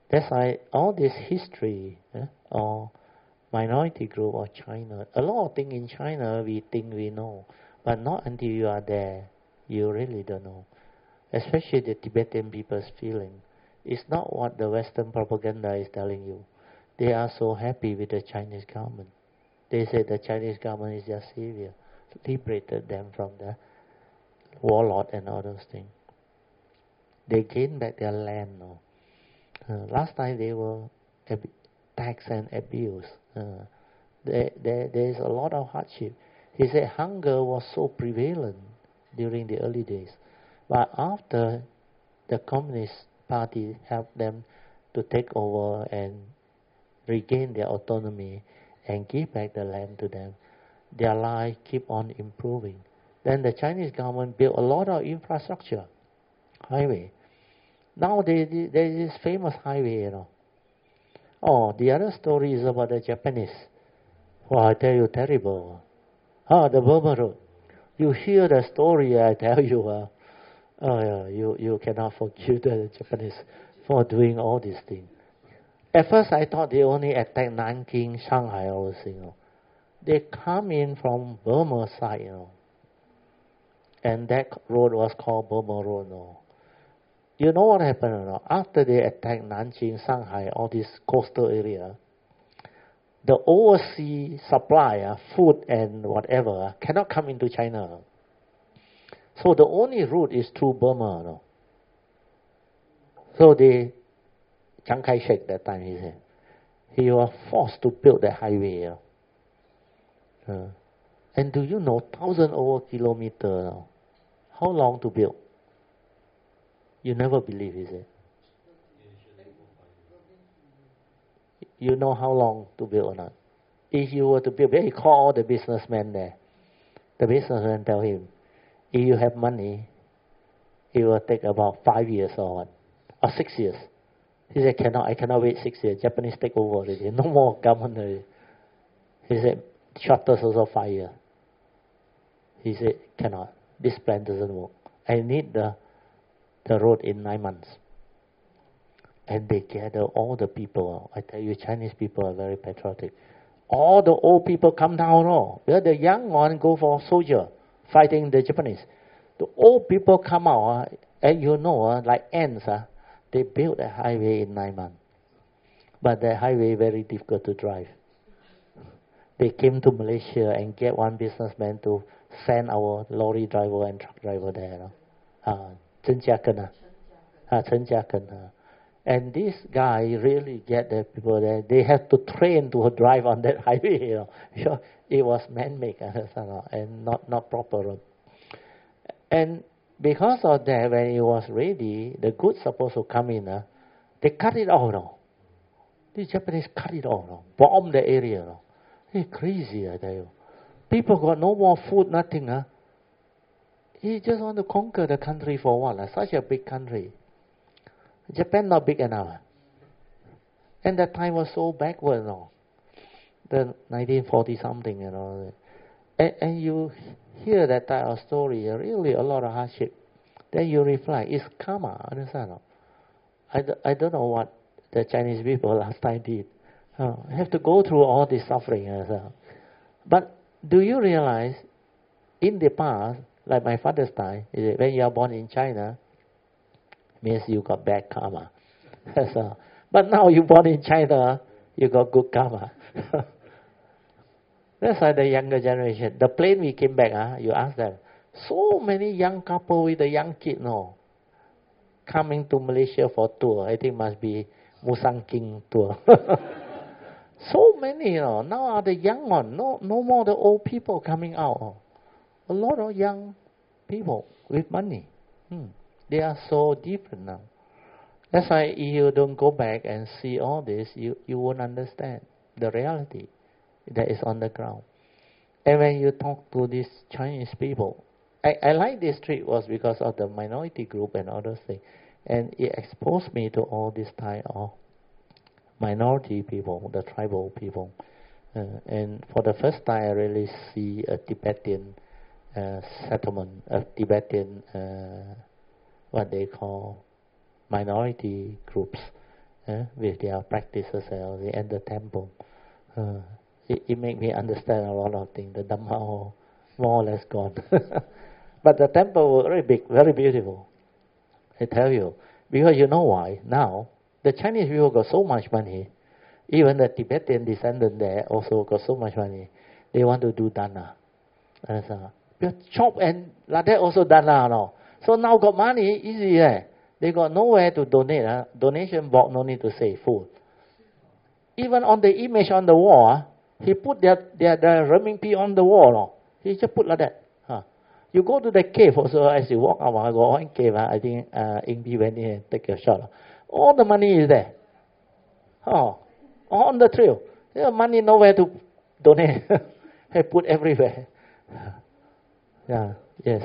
That's why all this history, or minority group or China, a lot of things in China we think we know, but not until you are there, you really don't know. Especially the Tibetan people's feeling. It's not what the Western propaganda is telling you. They are so happy with the Chinese government. They say the Chinese government is their savior, liberated them from the warlord and all those things. They gained back their land now. Last time they were taxed and abused. There is a lot of hardship. He said hunger was so prevalent during the early days. But after the Communist Party helped them to take over and regain their autonomy and give back the land to them, their life keep on improving. Then the Chinese government built a lot of infrastructure, highway. Now there is this famous highway, Oh, the other story is about the Japanese. Well, I tell you, terrible. The Burma Road. You hear the story, I tell you, you cannot forgive the Japanese for doing all these things. At first, I thought they only attacked Nanking, Shanghai, all those things. They come in from Burma side, and that road was called Burma Road. You know what happened? After they attacked Nanjing, Shanghai, all this coastal area, the overseas supply, food and whatever, cannot come into China. So the only route is through Burma. So Chiang Kai-shek that time, he said, he was forced to build that highway. And do you know, 1,000 over kilometers, how long to build? You never believe, is it? You know how long to build or not? If you were to build, he called all the businessmen there. The businessmen tell him, if you have money, it will take about 5 years or 6 years. He said, I cannot wait 6 years. Japanese take over already. No more government already. He said, shortest also 5 years. He said, cannot. This plan doesn't work. I need the road in 9 months. And they gather all the people. I tell you, Chinese people are very patriotic. All the old people come down. The young one go for soldier, fighting the Japanese. The old people come out, and like ants. They built a highway in 9 months. But the highway very difficult to drive. They came to Malaysia and get one businessman to send our lorry driver and truck driver there. Chen Jiaken. Chen Jiaken. And this guy really get the people there. They have to train to drive on that highway. It was man-made and not proper road. And because of that, when it was ready, the goods supposed to come in. They cut it off. The Japanese cut it off. Bomb the area. It's crazy, I tell you. People got no more food, nothing. He just want to conquer the country for what? Such a big country. Japan not big enough. And that time was so backward, the 1940 something, And you hear that type of story, really a lot of hardship. Then you reflect, it's karma, understand? I don't know what the Chinese people last time did. Have to go through all this suffering. But do you realize, in the past, like my father's time, when you are born in China, means you got bad karma. But now you born in China, you got good karma. That's why the younger generation, the plane we came back, you ask them, so many young couple with a young kid, coming to Malaysia for tour. I think must be Musang King tour. So many, now are the young one, no more the old people coming out. A lot of young people with money. They are so different now. That's why if you don't go back and see all this, you won't understand the reality that is on the ground. And when you talk to these Chinese people, I like this trip was because of the minority group and other things. And it exposed me to all this type of minority people, the tribal people. And for the first time, I really see a Tibetan settlement, a Tibetan what they call minority groups. with their practices and the temple. It made me understand a lot of things. The Dhamma more or less gone. But the temple was very big, very beautiful. I tell you. Because you know why? Now, the Chinese people got so much money. Even the Tibetan descendant there also got so much money. They want to do dana. Chop and like that also dana. No? So now got money, easy. They got nowhere to donate. Donation box, no need to say, full. Even on the image on the wall, he put their renminbi on the wall. No? He just put like that. You go to the cave also, as you walk out, I go one cave, I think Ingbi went in and take a shot. All the money is there. On the trail. There money nowhere to donate. I put everywhere. Yes.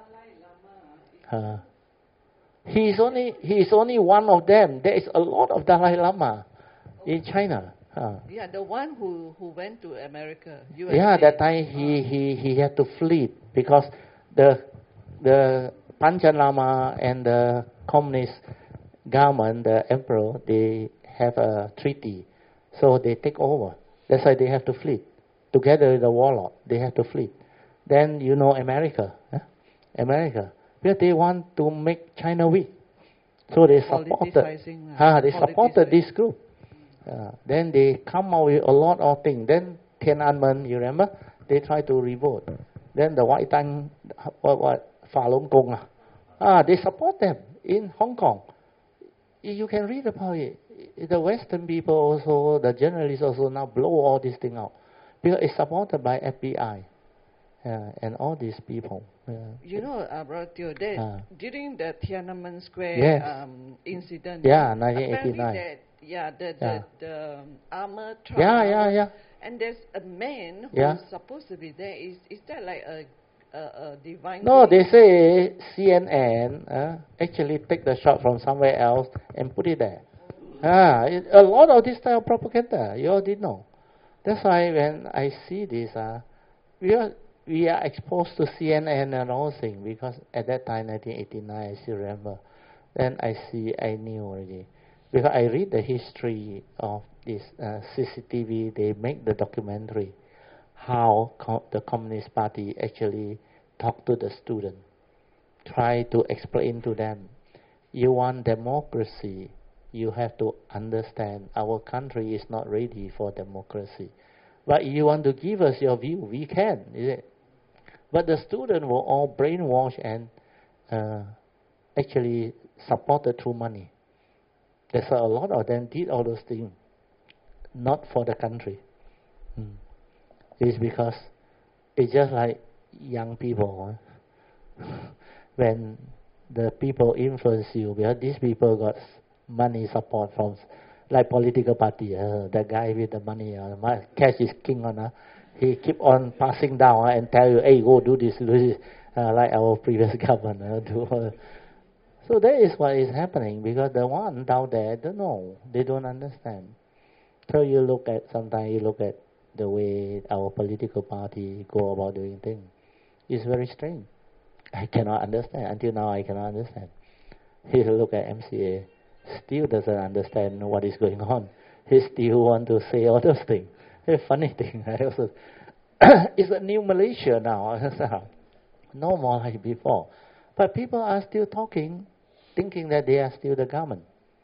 He's only one of them. There is a lot of Dalai Lama in China. Yeah, the one who went to America. USA. Yeah, that time he had to flee because the Panchen Lama and the communist government, the emperor, they have a treaty. So they take over. That's why they have to flee. Together with the warlord, they have to flee. Then you know America. America. Because they want to make China weak. So they supported this group. Then they come out with a lot of things. Then Tiananmen, you remember? They try to revolt. Then the White Tang, Falun Gong, they support them in Hong Kong. You can read about it. The Western people also, the journalists also now blow all this thing out. Because it's supported by FBI and all these people. You know, Brother Teo, during the Tiananmen Square incident, 1989. The armor truck. And there's a man who's supposed to be there. Is that like a divine? No, they say CNN actually take the shot from somewhere else and put it there. A lot of this type of propaganda, you all didn't know. That's why when I see this, we are exposed to CNN and all things, because at that time, 1989, I still remember. Then I knew already. Because I read the history of this CCTV, they make the documentary, how the Communist Party actually talked to the student, try to explain to them, you want democracy, you have to understand our country is not ready for democracy. But you want to give us your view, we can, is it? But the students were all brainwashed and actually supported through money. That's why a lot of them did all those things, not for the country. It's because it's just like young people. When the people influence you, because these people got money support from, like political party, the guy with the money, cash is king on. He keep on passing down and tell you, hey, go do this, like our previous governor. So that is what is happening, because the one down there don't know, they don't understand. So sometimes you look at the way our political party go about doing things. It's very strange. I cannot understand. Until now, I cannot understand. You look at MCA, still doesn't understand what is going on. He still want to say all those things. It's a funny thing. It's a new Malaysia now. No more like before. But people are still talking, thinking that they are still the government.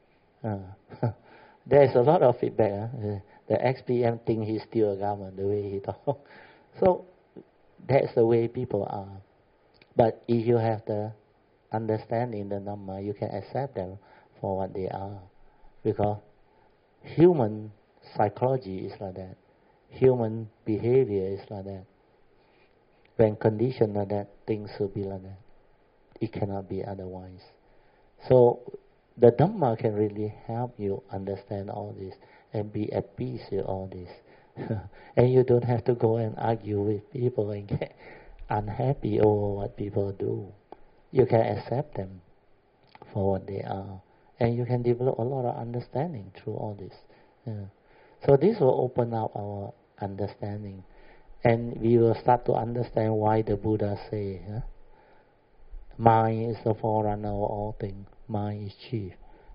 There's a lot of feedback. The XPM think he's still a government, the way he talks. So that's the way people are. But if you have the understanding, the Dhamma, you can accept them for what they are. Because human psychology is like that. Human behavior is like that. When conditioned like that, things will be like that. It cannot be otherwise. So the Dhamma can really help you understand all this and be at peace with all this. And you don't have to go and argue with people and get unhappy over what people do. You can accept them for what they are. And you can develop a lot of understanding through all this. So this will open up our understanding. And we will start to understand why the Buddha say, mind is the forerunner of all things. Mind is chief.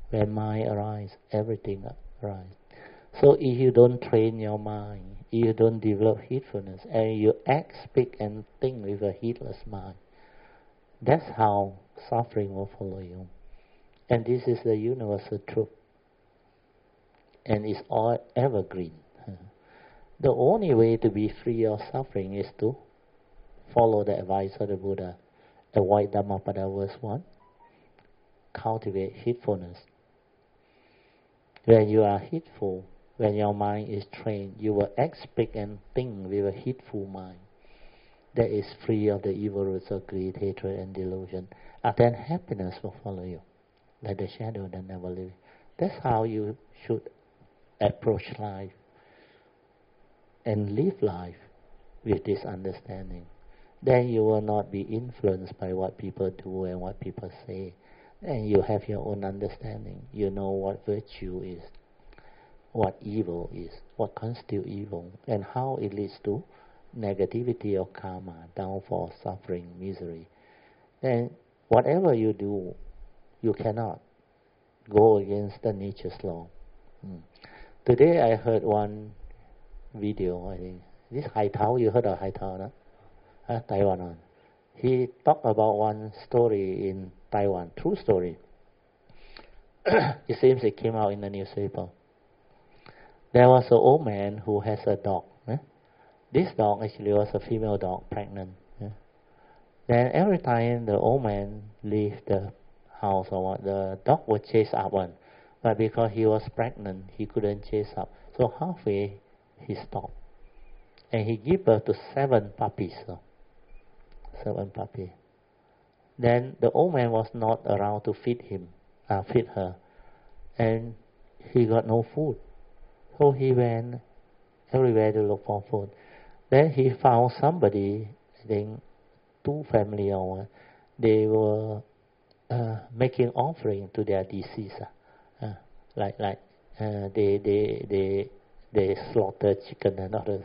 When mind arises, everything arises. So if you don't train your mind, if you don't develop heedfulness, and you act, speak, and think with a heedless mind, that's how suffering will follow you. And this is the universal truth. And it's all evergreen. The only way to be free of suffering is to follow the advice of the Buddha. Avoid Dhammapada verse 1. Cultivate heedfulness. When you are heedful, when your mind is trained, you will act, speak, and think with a heedful mind that is free of the evil roots of greed, hatred, and delusion. And then happiness will follow you, like the shadow that never leaves. That's how you should approach life and live life with this understanding. Then you will not be influenced by what people do and what people say. And you have your own understanding. You know what virtue is, what evil is, what constitutes evil, and how it leads to negativity or karma, downfall, suffering, misery. And whatever you do, you cannot go against the nature's law. Today I heard one video, I think. This Hai Tao, you heard of Hai Tao, no? Taiwan one. He talked about one story in Taiwan, true story. It seems it came out in the newspaper. There was an old man who has a dog. This dog actually was a female dog, pregnant. Then every time the old man leaves the house or what, the dog would chase up one. But because he was pregnant, he couldn't chase up. So halfway, he stopped. And he gave birth to 7 puppies. 7 puppies. Then the old man was not around to feed her. And he got no food. So he went everywhere to look for food. Then he found somebody, I think 2 family or one, they were making offering to their deceased. They slaughtered chicken and others.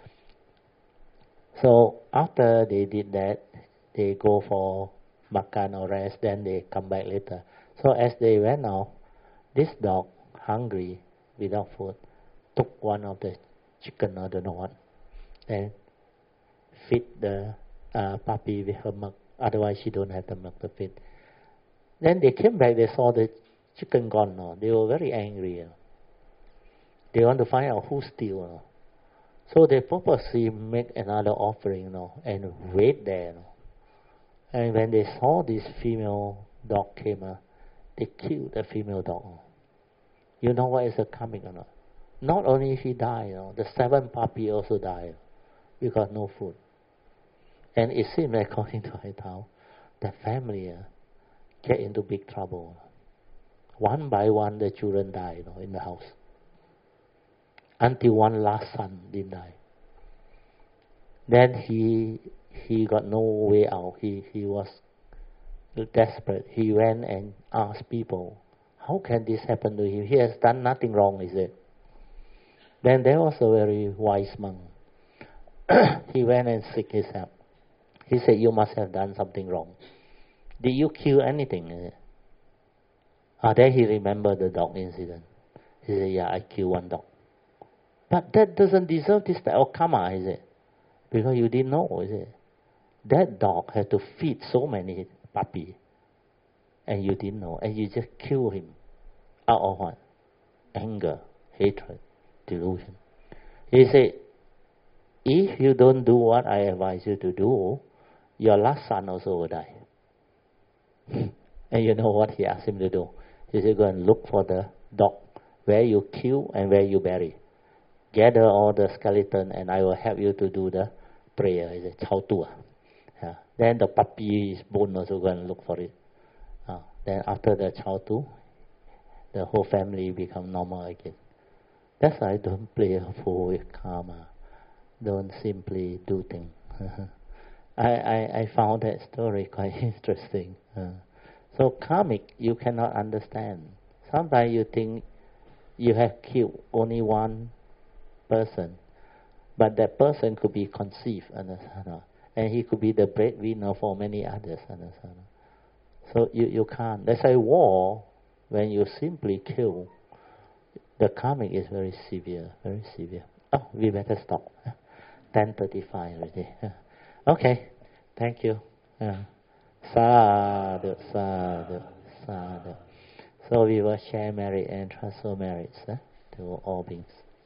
So after they did that, they go for makan or rest, then they come back later. So as they went out, this dog, hungry, without food, took one of the chicken, I don't know what, and feed the puppy with her milk. Otherwise, she don't have the milk to feed. Then they came back, they saw the chicken gone. No? They were very angry. They want to find out who stole. No? So they purposely make another offering, and wait there. And when they saw this female dog came, they killed the female dog. You know what is coming or not? Not only she died, the 7 puppy also died because no food. And it seems, according to Hai Tao, the family get into big trouble. One by one, the children died in the house. Until one last son didn't die. Then he got no way out. He was desperate. He went and asked people, how can this happen to him? He has done nothing wrong, is it? Then there was a very wise monk. He went and sought his help. He said, you must have done something wrong. Did you kill anything? Then he remembered the dog incident. He said, yeah, I killed one dog. But that doesn't deserve this type of karma, is it? Because you didn't know, is it? That dog had to feed so many puppies, and you didn't know, and you just killed him out of what? Anger, hatred, delusion. He said, if you don't do what I advise you to do, your last son also will die. And you know what he asked him to do? He said, go and look for the dog, where you kill and where you bury. Gather all the skeleton and I will help you to do the prayer. He said, Chao Tu. Then the puppy's bone also go and look for it. Then after the Chao Tu, the whole family become normal again. That's why I don't play a fool with karma. Don't simply do things. I found that story quite interesting. So karmic, you cannot understand. Sometimes you think you have killed only one person, but that person could be conceived, and he could be the breadwinner for many others. So you can't. That's why war when you simply kill, the karmic is very severe, very severe. Oh, we better stop. 10:35 already. Okay, thank you. Sadhu, sadhu, sadhu. So we will share merit and transfer merits to all beings.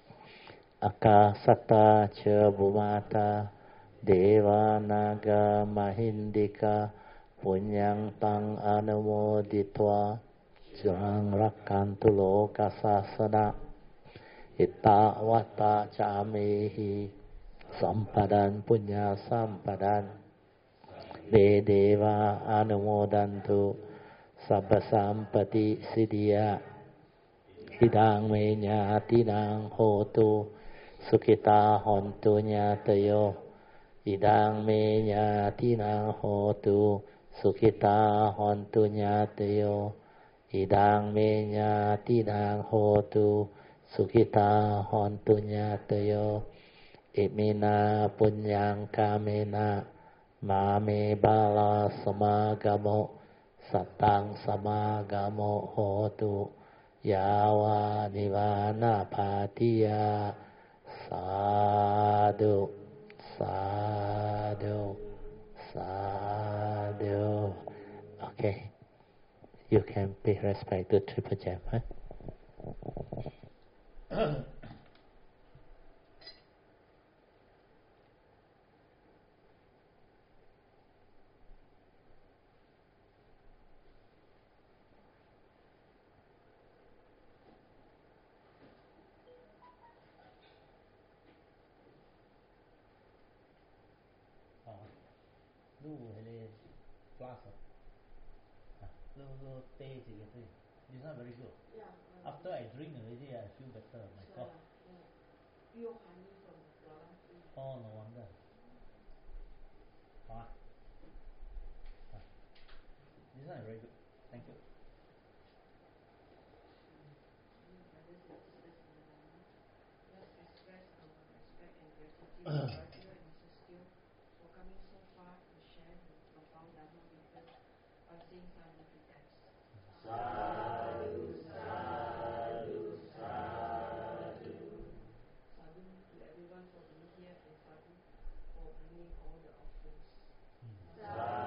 Akasata cha bhumata deva naga mahindika punyang tang anumoditva jang rakkantu loka sasana itta vata camehi sampadan punya sampadan Vedeva anumodantu sabba sampati siddhya idang me ñātinang hotu sukhita hontu ñātayo idang me ñātinang hotu sukhita hontu ñātayo idang me ñātinang hotu sukhita hontu ñātayo imina punyang kamena Mame bala samagamo satang samagamo hotu yawa nivana patiya sadhu sadhu sadhu. Okay, you can pay respect to Triple Gem, huh? It's not very good. Yeah. After I drink already, I feel better. My God. Yeah. Oh, no wonder. This one is very good. Thank you. Let's express our respect and gratitude to Raja and Mrs. Teo for coming so far to share the profound Dharma with us by saying silent prayers. Sadhu, sadhu, sadhu. Sadhu to everyone for being here and sadhu for bringing all the offerings. Sadhu.